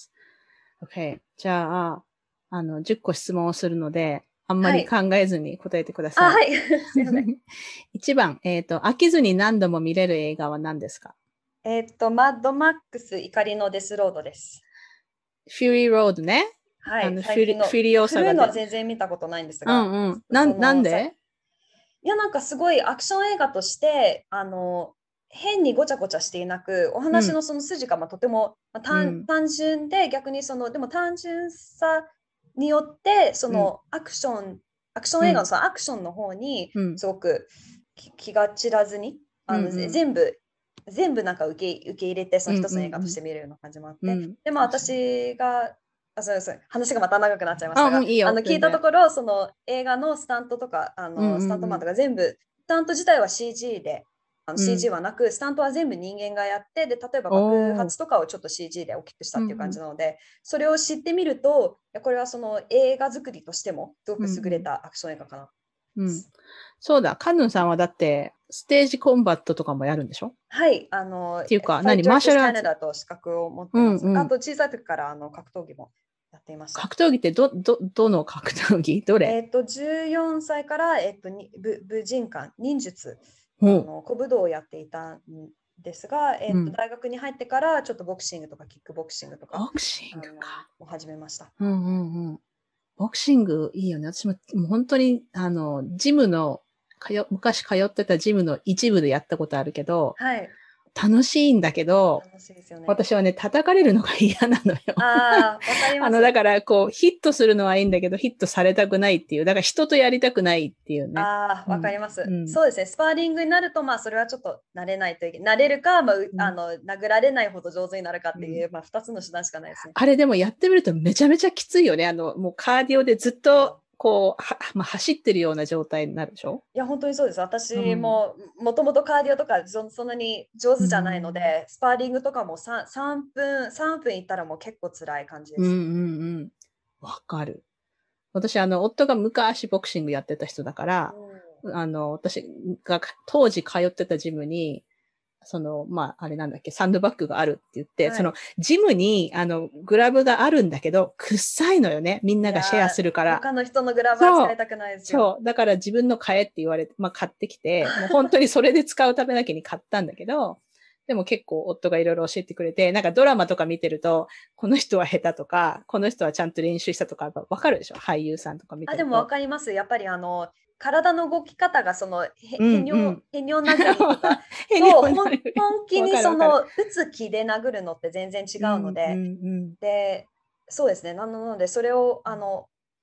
。OK。じゃあ、あの、じゅっこ質問をするので、あんまり考えずに答えてください。 はい。あ、はい。すいません。 いちばん、えっ、ー、と、飽きずに何度も見れる映画は何ですか？ えっ、ー、と、マッドマックス怒りのデスロードです。 フューリーロードね。 はい。 あのフュリフュリオサガで。フルのは全然見たことないんですが。 うんうん。な, なんで？ いや、なんかすごいアクション映画として、あの、変にごちゃごちゃしていなく、お話のその筋がまあとても、まあ単うん、 単純で、逆にその、でも単純さによって、そのアクション、うん、アクション映画のそのアクションの方にすごく気が散らずに、あの、うんうん、全部、全部なんか受け受け入れて、その一つの映画として見れるような感じもあって、うんうんうん、でも私が、あそうです話がまた長くなっちゃいましたが、あ、うん、いいよ、あの聞いたところ、その映画のスタントとか、あの、うんうんうん、スタントマンとか全部、スタント自体は シージー で、あの シージー はなく、うん、スタントは全部人間がやって、で、例えば爆発とかをちょっと シージー で大きくしたっていう感じなので、うんうん、それを知ってみると、これはその映画作りとしてもすごく優れたアクション映画かな。 うんうん、そうだ、カヌンさんはだって、ステージコンバットとかもやるんでしょ？ はい、あの、 っていうか、何、マーシャルアーツ？ カナダと資格を持ってます。うんうん、あと、小さい時からあの格闘技もやっていました。 格闘技ってど、ど、どの格闘技？どれ？ えっと、じゅうよんさいから、えっと、武武人館、忍術、あの古武道をやっていたんですが、えっと、うん、大学に入ってからちょっとボクシングとかキックボクシングとか、 ボクシングか。 を始めました。 うんうんうん。ボクシングいいよね。私ももう本当に、あの、ジムの、通昔通ってたジムの一部でやったことあるけど、 はい。 楽しいんだけど、 楽しいですよね、 私はね、叩かれるのが嫌なのよ。 ああ、わかります。 あの、だから、こう、ヒットするのはいいんだけど、ヒットされたくないっていう、だから人とやりたくないっていうね。 ああ、わかります、 うん。 そうですね。スパーリングになると、まあ、それはちょっと慣れないといけない。慣れるか、まあ、うん、あの、殴られないほど上手になるかっていう、うん、まあ、二つの手段しかないですね。 あれでもやってみるとめちゃめちゃきついよね。あの、もうカーディオでずっと、こう、はまあ、走ってるような状態になるでしょ？ いや、本当にそうです。私も、もともとカーディオとかそ、そんなに上手じゃないので、うん、スパーリングとかも 3, 3分、3分いったらもう結構辛い感じです。 うんうんうん。わかる。私、あの、夫が昔ボクシングやってた人だから、うん、あの、私が当時通ってたジムに、その、まあ、あれなんだっけ、サンドバッグがあるって言って、はい、その、ジムに、あの、グラブがあるんだけど、臭いのよね。みんながシェアするから。 他の人のグラブは使いたくないですよ。 そう。そう。だから自分の買えって言われて、まあ、買ってきて、もう本当にそれで使うためだけに買ったんだけど、でも結構夫がいろいろ教えてくれて、なんかドラマとか見てると、この人は下手とか、この人はちゃんと練習したとか、わかるでしょ？俳優さんとか見てると。 あ、でもわかります。やっぱりあの、体の動き方がその、へ、へにょ、うんうん、へにょ殴りとか、と本気にその、打つ気で殴るのって全然違うので、うんうんうん、で、そうですね。なので、それを、あの、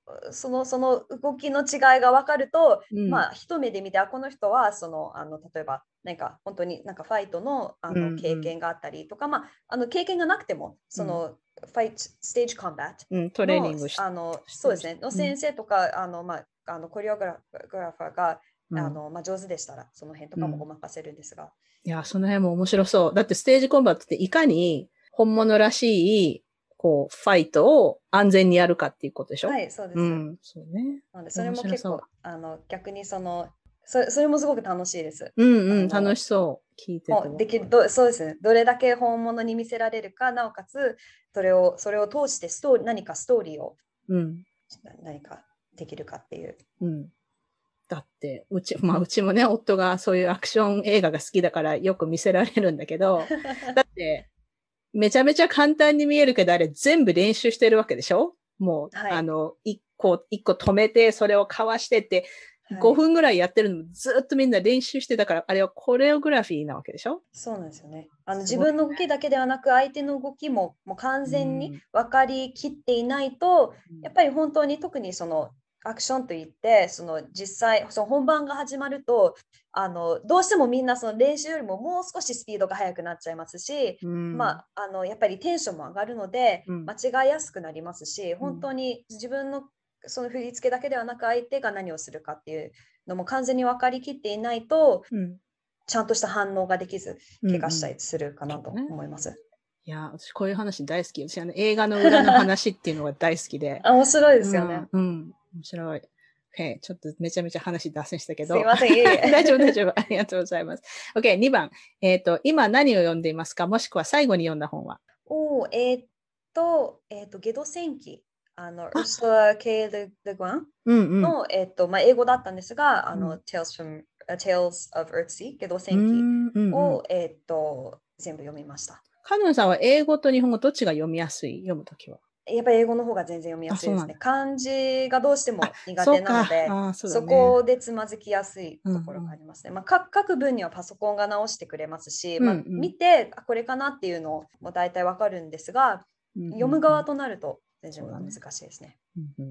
そのその動きの違いが分かると、 うん、 まあ一目で見て、あこの人はそのあの例えばなんか本当になんかファイトのあの経験があったりとか、うんうん、まああの経験がなくてもその、うん、ファイトステージコンバットの、うん、トレーニングあのそうですねの先生とか、うん、あのまああのコリオグラファーが、うん、あのまあ上手でしたらその辺とかもごまかせるんですが、うん、 いやその辺も面白そう。だってステージコンバットっていかに本物らしいこうファイトを安全にやるかっていうことでしょ。 はい、そうです。 うん、そうね。 なのでそれも結構あの逆にそのそそれもすごく楽しいです。 うんうん、楽しそう。聞いててできるどそうですね。どれだけ本物に見せられるか、なおかつそれをそれを通してストーリー何かストーリーを、うん、何かできるかっていう。 うん、だってうち、まあ、うちもね、夫がそういうアクション映画が好きだからよく見せられるんだけど、だってめちゃめちゃ簡単に見えるけど、あれ全部練習してるわけでしょ。もう、はい、あの、一個、一個止めて、それをかわしてって、ごふんぐらいやってるのもずっとみんな練習してたから、あれはコレオグラフィーなわけでしょ。 そうなんですよね。あの自分の動きだけではなく、相手の動きももう完全に分かりきっていないと、うん、やっぱり本当に特にそのアクションといって、その実際、その本番が始まると、あのどうしてもみんなその練習よりももう少しスピードが速くなっちゃいますし、うん、まあ、あのやっぱりテンションも上がるので、うん、間違いやすくなりますし、本当に自分のその振り付けだけではなく、相手が何をするかっていうのも完全に分かりきっていないと、うん、ちゃんとした反応ができず、怪我したりするかなと思います。うんうん、 いや、私こういう話大好き。私あの映画の裏の話っていうのが大好きで。 あ、面白いですよね。 うん、うん、面白い。へちょっとめちゃめちゃ話脱線したけど。 すいません、いえいえ。 大丈夫、大丈夫。ありがとうございます。OK、にばん。えっ、ー、と、今何を読んでいますか、もしくは最後に読んだ本は。 おえー、っと、えー、っと、ゲド戦記。あの、ウスラ・ケイ・レグワンの、えー、っと、まあ、英語だったんですが、あの、うん、Tales from, uh, Tales of Earthsea、ゲド戦記を、うんうん、えー、っと、全部読みました。 カノンさんは英語と日本語どっちが読みやすい、読むときは。 やっぱり英語の方が全然読みやすいですね。漢字がどうしても苦手なので、そ, そ, ね、そこでつまずきやすいところがありますね。うんうん、まあ、各文にはパソコンが直してくれますし、うんうん、まあ、見てこれかなっていうのをもう大体わかるんですが、うんうんうん、読む側となると全然難しいですね。 うんうんうん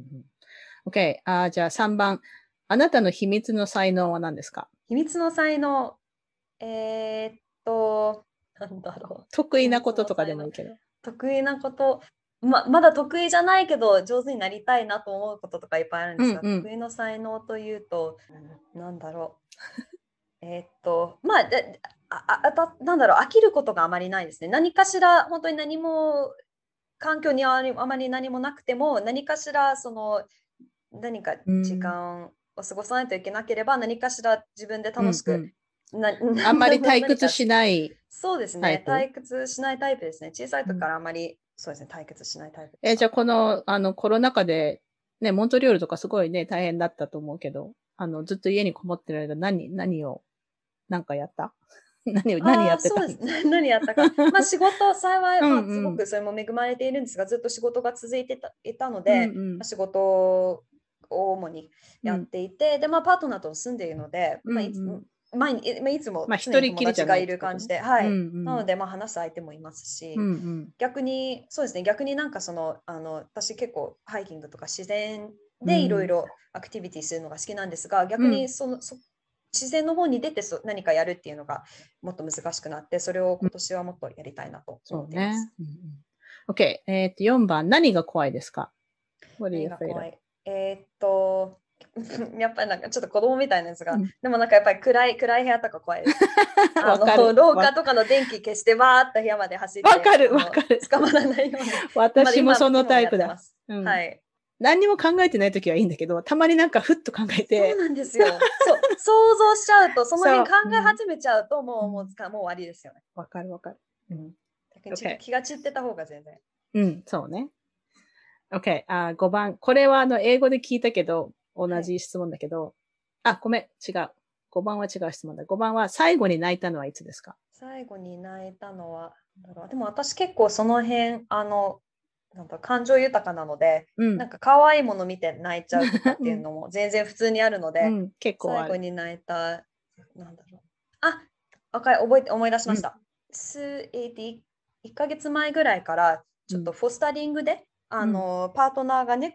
、OK、あ、じゃあさんばん。あなたの秘密の才能は何ですか？ 秘密の才能、えー、っと、なんだろう。 得意なこととかでもいいけど。 得意なこと、ま, まだ得意じゃないけど上手になりたいなと思うこととかいっぱいあるんですが、うんうん、得意の才能というと、うん、なんだろうえーっとまあああたなんだろう飽きることがあまりないですね。何かしら本当に何も環境にあまり何もなくても何かしらその何か時間を過ごさないといけなければ、うん、何かしら自分で楽しく、 うんうん、あんまり退屈しないそうですね。退屈しないタイプですね。小さい時からあんまり、うん、そうですね。退屈しないタイプです。 え、じゃあこの、あの、コロナ禍で、ね、モントリオールとかすごいね、大変だったと思うけど、あの、ずっと家にこもってる間、何、何を、なんかやった何を、何やってた？ そうですね。何やったか。まあ仕事、幸い、まあすごくそれも恵まれているんですが、ずっと仕事が続いてたいたので、うんうん、仕事を主にやっていて、うん、で、まあパートナーと住んでいるので、うんうん、まあいつ毎日いつも常に友達がいる感じで、まあ、はい、うんうん、なのでまあ話す相手もいますし、うんうん、逆にそうですね、逆になんかそのあの私結構ハイキングとか自然でいろいろアクティビティするのが好きなんですが、逆にその、うん、そ自然の方に出てそ何かやるっていうのがもっと難しくなって、それを今年はもっとやりたいなと思っています。 そうね。うん、OK、えっとよんばん、何が怖いですか？ 何が怖い？えー、っとやっぱりなんかちょっと子供みたいなやつが、うん、でもなんかやっぱり暗い暗い部屋とか怖いです。あの廊下とかの電気消してバーッと部屋まで走って、 わかるわかる。 捕まらないように。 私もそのタイプだ。 うん、はい。 何にも考えてないときはいいんだけど、たまになんかふっと考えて。 そうなんですよ。そう想像しちゃうと、その辺考え始めちゃうと、もう、うん、もうもう終わりですよね。 わかるわかる。うん。 気が散ってた方が全然。 うん、そうね。OK、あ、ごばん。これはあの英語で聞いたけど、同じ質問だけど、はい、あ、ごめん、違う。ごばんは違う質問だ。ごばんは最後に泣いたのはいつですか？ 最後に泣いたのは、でも私結構その辺、あの、なんか感情豊かなので、うん、なんか可愛いもの見て泣いちゃうとかっていうのも全然普通にあるので、うん、結構最後に泣いた、なんだろう。あ、覚えて思い出しました。うん、すえー、いっかげつまえぐらいからちょっとフォスタリングで、うん、あのパートナーが猫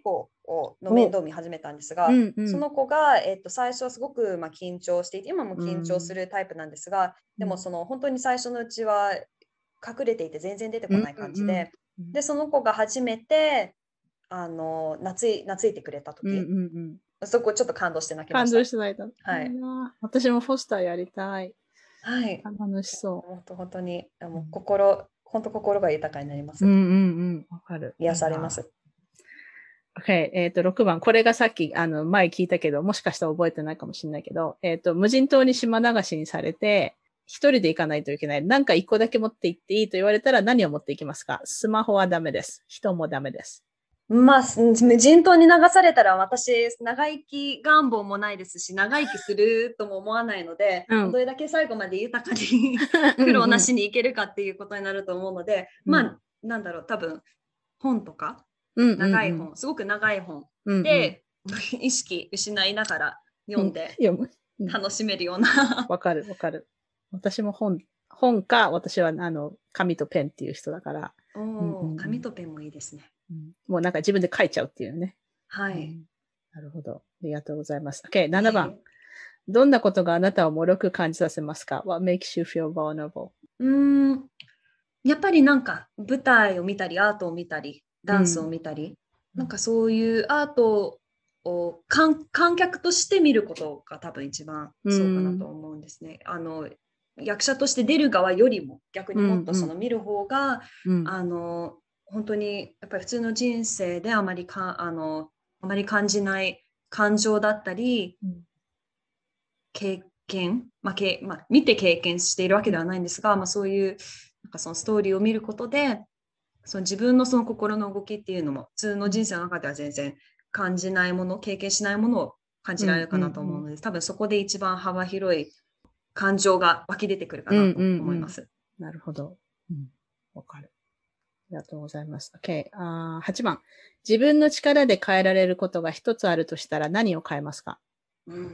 子の面倒を見始めたんですが、 うんうん、 その子が、えっと、最初はすごく、まあ、緊張していて、今も緊張するタイプなんですが、うん、でもその本当に最初のうちは隠れていて全然出てこない感じで、うんうん、でその子が初めてあの懐い、懐いてくれた時、うんうんうん、そこちょっと感動して泣きました。 感動して泣いた。はい。私もフォスターやりたい。 はい。 楽しそう。 本当本当に、もう心、うん、本当心が豊かになります。 うんうんうん。わかる。 癒されます。 OK。えっと、ろくばん。これがさっき、あの、前聞いたけど、もしかしたら覚えてないかもしれないけど、えっと、無人島に島流しにされて、一人で行かないといけない。なんか一個だけ持って行っていいと言われたら何を持って行きますか？スマホはダメです。人もダメです。 まあ、無人島に流されたら私、長生き願望もないですし、長生きするとも思わないので、うん、どれだけ最後まで豊かに苦労なしにいけるかっていうことになると思うので、うん、まあ、なんだろう、多分、本とか、長い本、うんうんうん、すごく長い本で、うんうん、意識失いながら読んで、楽しめるような。 わかる、わかる。私も本、本か、私は、あの、紙とペンっていう人だから。 おうんうん、紙とペンもいいですね。 うん、もうなんか自分で書いちゃうっていうね。 はい、 うん。なるほど。ありがとうございます。OK、ななばん。どんなことがあなたを脆く感じさせますか？ ?What makes you feel vulnerable? うーん。やっぱりなんか舞台を見たり、アートを見たり、ダンスを見たり、うん、なんかそういうアートを観客として見ることが多分一番そうかなと思うんですね。うん、あの役者として出る側よりも逆にもっとその見る方が、うんうん、あの本当にやっぱり普通の人生であまりかあのあまり感じない感情だったり、うん、経験、まあけまあ、見て経験しているわけではないんですが、まあ、そういうなんかそのストーリーを見ることでその自分のその心の動きっていうのも普通の人生の中では全然感じないもの、経験しないものを感じられるかなと思うので、うんうんうん、多分そこで一番幅広い感情が湧き出てくるかなと思います。うんうんうん、なるほど。うん、わかる。ありがとうございます。OK。あはちばん。自分の力で変えられることが一つあるとしたら何を変えますか？ うんうんうん。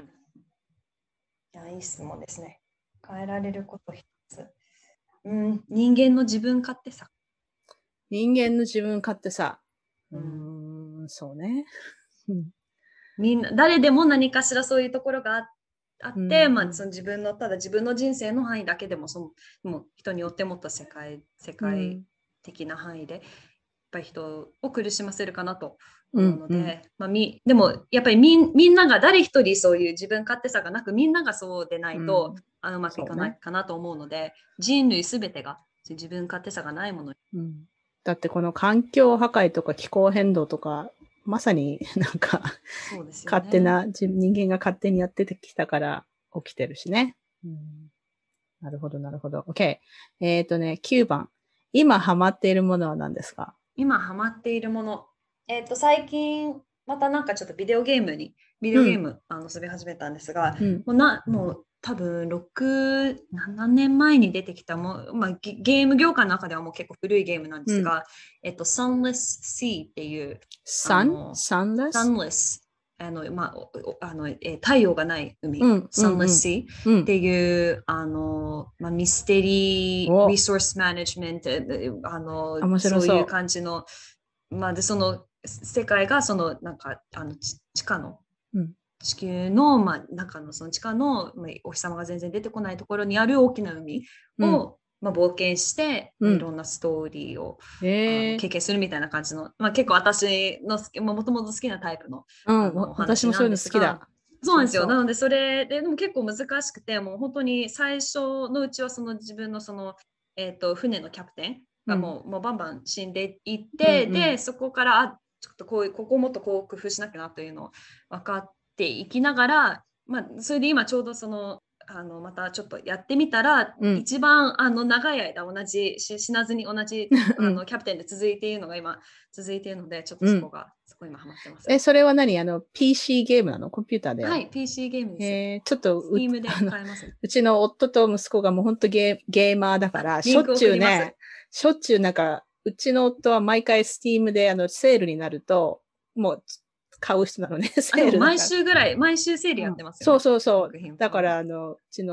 いや、いい質問ですね。変えられること一つ。うん、人間の自分勝手さ。 人間の自分勝手さ。うーん、そうね。 みんな、誰でも何かしらそういうところがああって、うん、まあ、その自分の、ただ自分の人生の範囲だけでも、その、もう人によってもっと世界、世界的な範囲で、やっぱり人を苦しませるかなと思うので、うんうん、まあ、みでも、やっぱりみみんなが誰一人そういう自分勝手さがなく、みんながそうでないと、うん、あのうまくいかないかなと思うので、ね、人類すべてが自分勝手さがないもの、 うん、だってこの環境破壊とか気候変動とか、まさになんか、そうですよね、勝手な、人間が勝手にやってきたから起きてるしね。うん、なるほど、なるほど。OK。えっとね、きゅうばん。今ハマっているものは何ですか？ 今ハマっているもの。えっと、最近、またなんかちょっとビデオゲームに、ビデオゲーム、うん、あの遊び始めたんですが、うん、もうな、もう多分ろく、ななねんまえに出てきたも、まあ、ゲーム業界の中ではもう結構古いゲームなんですが、うん、えっと、Sunless Sea っていう、 Sun? Sunless? Sunless。あの、まあ、あの、えー、太陽がない海、うん、Sunless Sea っていう、うん、あの、まあ、ミステリー、リソースマネジメント、あの、そういう感じの、まあ、で、その、世界が、その、なんか、あの、地下の、うん、地球の、まあ、中のその地下の、まあ、お日様が全然出てこないところにある大きな海を、うん、まあ、冒険して、うん、いろんなストーリーを、えー、経験するみたいな感じの、まあ、結構私のもともと好きなタイプの、うん、あのお話なんですが、私もそういうの好きだ。そうなんですよ。そうそう、なので、それで、でも結構難しくて、もう本当に最初のうちはその自分のその、えっと、船のキャプテンがもう、うん、もうバンバン死んでいって、うんうん、で、そこから、あ、ちょっとこういう、ここもっとこう工夫しなきゃなというのを分かっていきながら、まあ、それで今ちょうどその、あのまたちょっとやってみたら、うん、一番あの長い間同じ死なずに同じあのキャプテンで続いているのが今続いているので、ちょっとそこが、うん、そこ今ハマってます。 え、それは何？あの ピーシー ゲームなの？コンピューターで？ はい、ピーシー ゲームです。 えー、ちょっとう、 Steam で買えます。 うちの夫と息子がもう本当ゲー、ゲーマーだから、しょっちゅうね、しょっちゅうなんか、うちの夫は毎回 Steam であのセールになると、もう買う人なのね。セールだから。 毎週ぐらい、毎週セールやってますよね。 うん、そうそうそう。だから、あの、うちの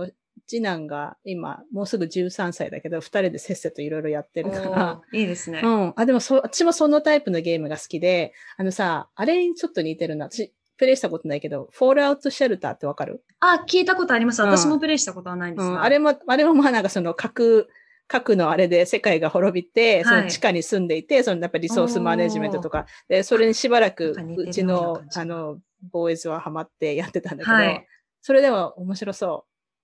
次男が今、もうすぐじゅうさんさいだけど、二人でせっせといろいろやってるから。 いいですね。 うん。あ、でもそ、私もそのタイプのゲームが好きで、あのさ、あれにちょっと似てるな。私、プレイしたことないけど、フォールアウトシェルターってわかる？ あ、聞いたことあります。私もプレイしたことはないんですが。 うんうん、あれも、あれもまあなんかその核、核のあれで世界が滅びて、その地下に住んでいて、そのやっぱりリソースマネジメントとか、で、それにしばらくうちの、あの、ボーイズはハマってやってたんだけど、はい、それでも面白そう。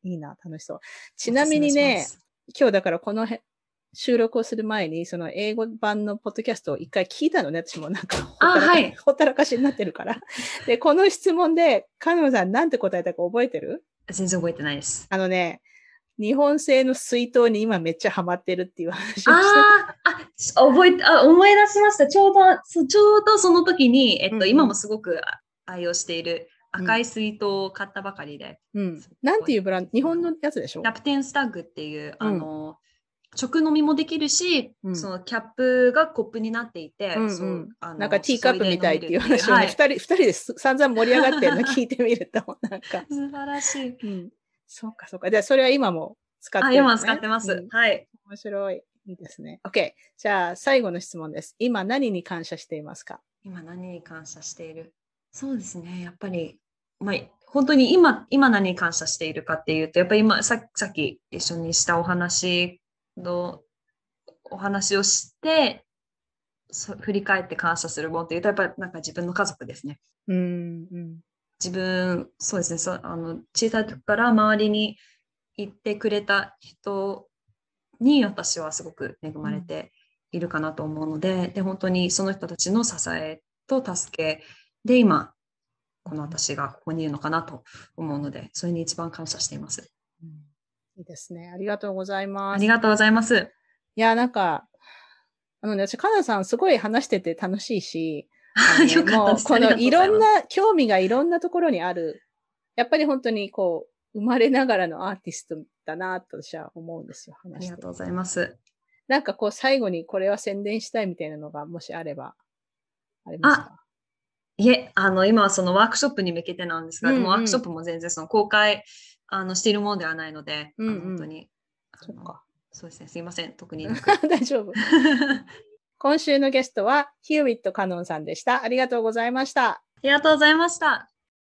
いいな、楽しそう。ちなみにね、今日だからこの辺、収録をする前に、その英語版のポッドキャストを一回聞いたのね。私もなんかほったらか、はい、ほったらかしになってるから。で、この質問で、カノンさんなんて答えたか覚えてる？ 全然覚えてないです。 あのね、日本製の水筒に今めっちゃハマってるっていう話をしてた。ああ、覚えて、あ、思い出しました。ちょうど、ちょうどその時に、えっと、うんうん、今もすごく愛用している赤い水筒を買ったばかりで。 うん。なんていうブランド？日本のやつでしょ？ キャプテンスタッグっていう、あの、うん直飲みもできるし、うん、そのキャップがコップになっていて、 うんうん、あのなんかティーカップみたいっていう話をね、はい、二人、二人で散々盛り上がってるの聞いてみると、なんか。 素晴らしい。 うん。そうか、そうか。じゃあ、それは今も使ってる、ね、 あ、今使ってます、うん。はい。 面白い。いいですね。OK。じゃあ、最後の質問です。今何に感謝していますか？ 今何に感謝している？そうですね。やっぱり、まあ、本当に今、今何に感謝しているかっていうと、やっぱり今、さ, さっき一緒にしたお話の、お話をして振り返って感謝するものっていうとやっぱりなんか自分の家族ですね。 うんうん、 自分そうですねそあの小さい時から周りにいてくれた人に私はすごく恵まれているかなと思うので、うん、で本当にその人たちの支えと助けで今この私がここにいるのかなと思うのでそれに一番感謝しています。 うん、いいですね。ありがとうございます。 ありがとうございます。 いやなんかあのね、私、かなさんすごい話してて楽しいし、 あのね、よかったです。 もうこのいろんな、興味がいろんなところにある。やっぱり本当にこう、生まれながらのアーティストだなと私は思うんですよ。話して。 ありがとうございます。 なんかこう、最後にこれは宣伝したいみたいなのがもしあれば、ありますか？ あ、いえ、あの、今はそのワークショップに向けてなんですが、うんうん、でもワークショップも全然その公開あのしているものではないので、うんうん、あの本当に。 そっか。 そうですね。すいません。特に大丈夫。今週のゲストはヒューウィット・カノンさんでした。ありがとうございました。 ありがとうございました。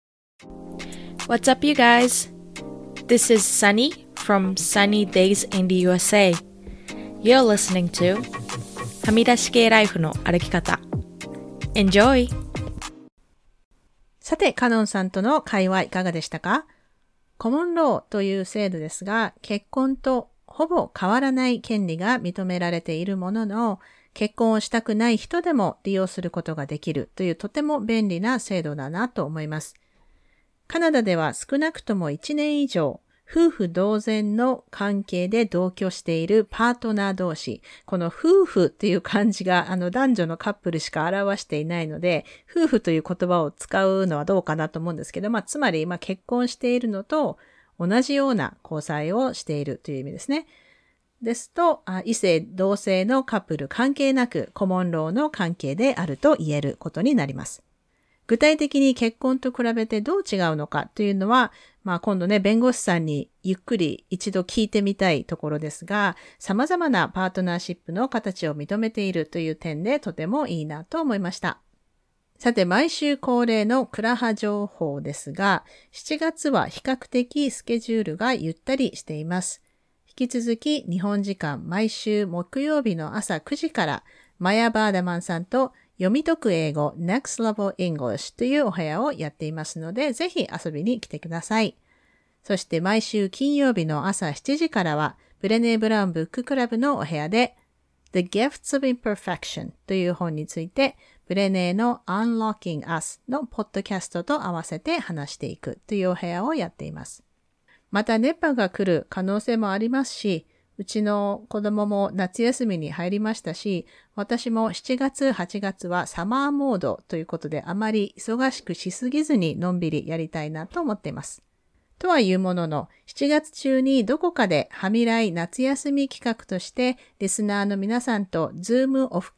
What's up, you guys? This is Sunny from Sunny Days in the ユーエスエー. You're listening to はみ出し系ライフの歩き方。Enjoy! さて、カノンさんとの会話いかがでしたか？コモンローという制度ですが、結婚とほぼ変わらない権利が認められているものの、結婚をしたくない人でも利用することができるというとても便利な制度だなと思います。カナダでは少なくともいちねん以上、夫婦同然の関係で同居しているパートナー同士、この夫婦っていう漢字があの男女のカップルしか表していないので、夫婦という言葉を使うのはどうかなと思うんですけど、まあつまり今結婚しているのと同じような交際をしているという意味ですね。ですと、異性同性のカップル関係なくコモンローの関係であると言えることになります。具体的に結婚と比べてどう違うのかというのは、まあ今度ね、弁護士さんにゆっくり一度聞いてみたいところですが、様々なパートナーシップの形を認めているという点でとてもいいなと思いました。さて、毎週恒例のクラハ情報ですが、しちがつは比較的スケジュールがゆったりしています。引き続き日本時間毎週木曜日の朝くじからマヤ・バーダマンさんと読み解く英語 Next Level English というお部屋をやっていますので、ぜひ遊びに来てください。そして毎週金曜日の朝しちじからはブレネー・ブラウンブッククラブのお部屋で The Gifts of Imperfection という本についてブレネーの Unlocking Us のポッドキャストと合わせて話していくというお部屋をやっています。また熱波が来る可能性もありますし、うちの子供も夏休みに入りましたし、私もしちがつ、はちがつはサマーモードということであまり忙しくしすぎずにのんびりやりたいなと思っています。とはいうものの、しちがつ中にどこかではみらい夏休み企画としてリスナーの皆さんとズームオフ会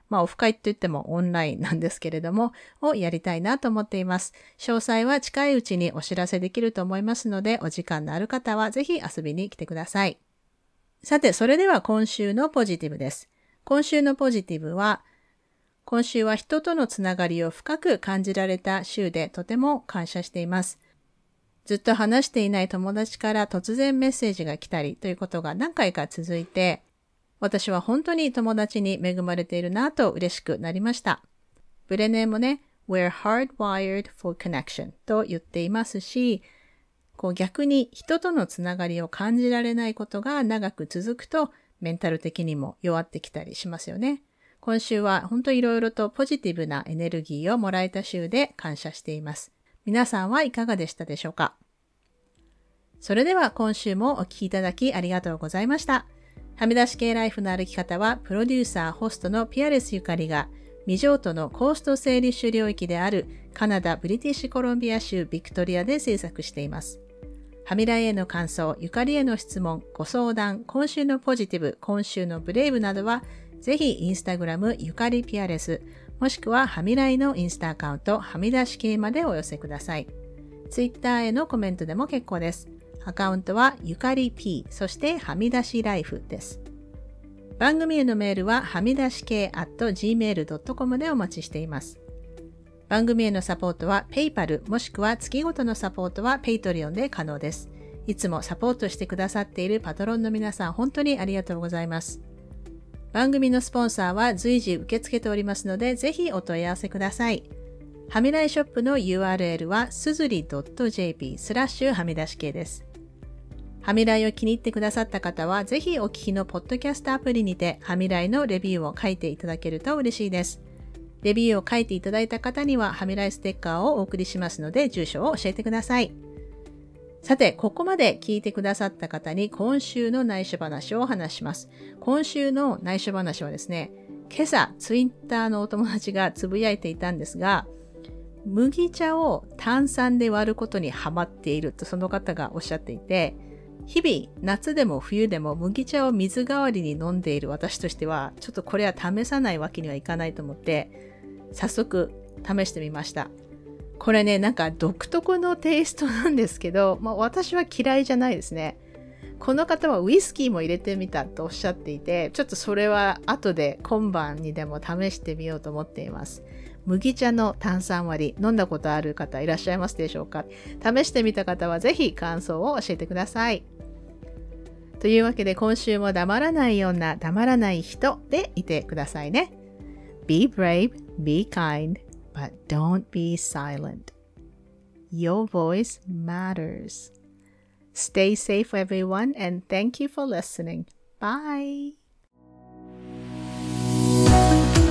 まあオフ会って言ってもオンラインなんですけれども、をやりたいなと思っています。詳細は近いうちにお知らせできると思いますので、お時間のある方はぜひ遊びに来てください。さて、それでは今週のポジティブです。今週のポジティブは、今週は人とのつながりを深く感じられた週でとても感謝しています。ずっと話していない友達から突然メッセージが来たりということが何回か続いて、私は本当に友達に恵まれているなと嬉しくなりました。ブレネーもね、We're hardwired for connection と言っていますし、こう逆に人とのつながりを感じられないことが長く続くとメンタル的にも弱ってきたりしますよね。今週は本当いろいろとポジティブなエネルギーをもらえた週で感謝しています。皆さんはいかがでしたでしょうか？それでは今週もお聞きいただきありがとうございました。はみ出し系ライフの歩き方はプロデューサー、ホストのピアレスゆかりが未譲渡のコースト整理種領域であるカナダ・ブリティッシュコロンビア州ビクトリアで制作しています。はみらいへの感想、ゆかりへの質問、ご相談、今週のポジティブ、今週のブレイブなどはぜひインスタグラムゆかりピアレス、もしくははみらいのインスタアカウントはみ出し系までお寄せください。ツイッターへのコメントでも結構です。アカウントはゆかり P、そしてはみ出しライフです。番組へのメールははみ出し系 アットジーメールドットコム でお待ちしています。番組へのサポートは PayPal もしくは月ごとのサポートは Patreon で可能です。いつもサポートしてくださっているパトロンの皆さん本当にありがとうございます。番組のスポンサーは随時受け付けておりますので、ぜひお問い合わせください。はみらいショップの ユーアールエル はすずり .jp スラッシュはみ出し系です。はみらいを気に入ってくださった方は、ぜひお聞きのポッドキャストアプリにてはみらいのレビューを書いていただけると嬉しいです。レビューを書いていただいた方にははみらいステッカーをお送りしますので、住所を教えてください。さて、ここまで聞いてくださった方に今週の内緒話をお話します。今週の内緒話はですね、今朝ツイッターのお友達がつぶやいていたんですが、麦茶を炭酸で割ることにハマっているとその方がおっしゃっていて、日々夏でも冬でも麦茶を水代わりに飲んでいる私としては、ちょっとこれは試さないわけにはいかないと思って、早速試してみました。これね、なんか独特のテイストなんですけど、まあ私は嫌いじゃないですね。この方はウイスキーも入れてみたとおっしゃっていて、ちょっとそれは後で今晩にでも試してみようと思っています。麦茶の炭酸割り、飲んだことある方いらっしゃいますでしょうか？試してみた方はぜひ感想を教えてください。というわけで今週も黙らない女、黙らない人でいてくださいね。Be brave, be kind.But don't be silent. Your voice matters. Stay safe, everyone, and thank you for listening. Bye.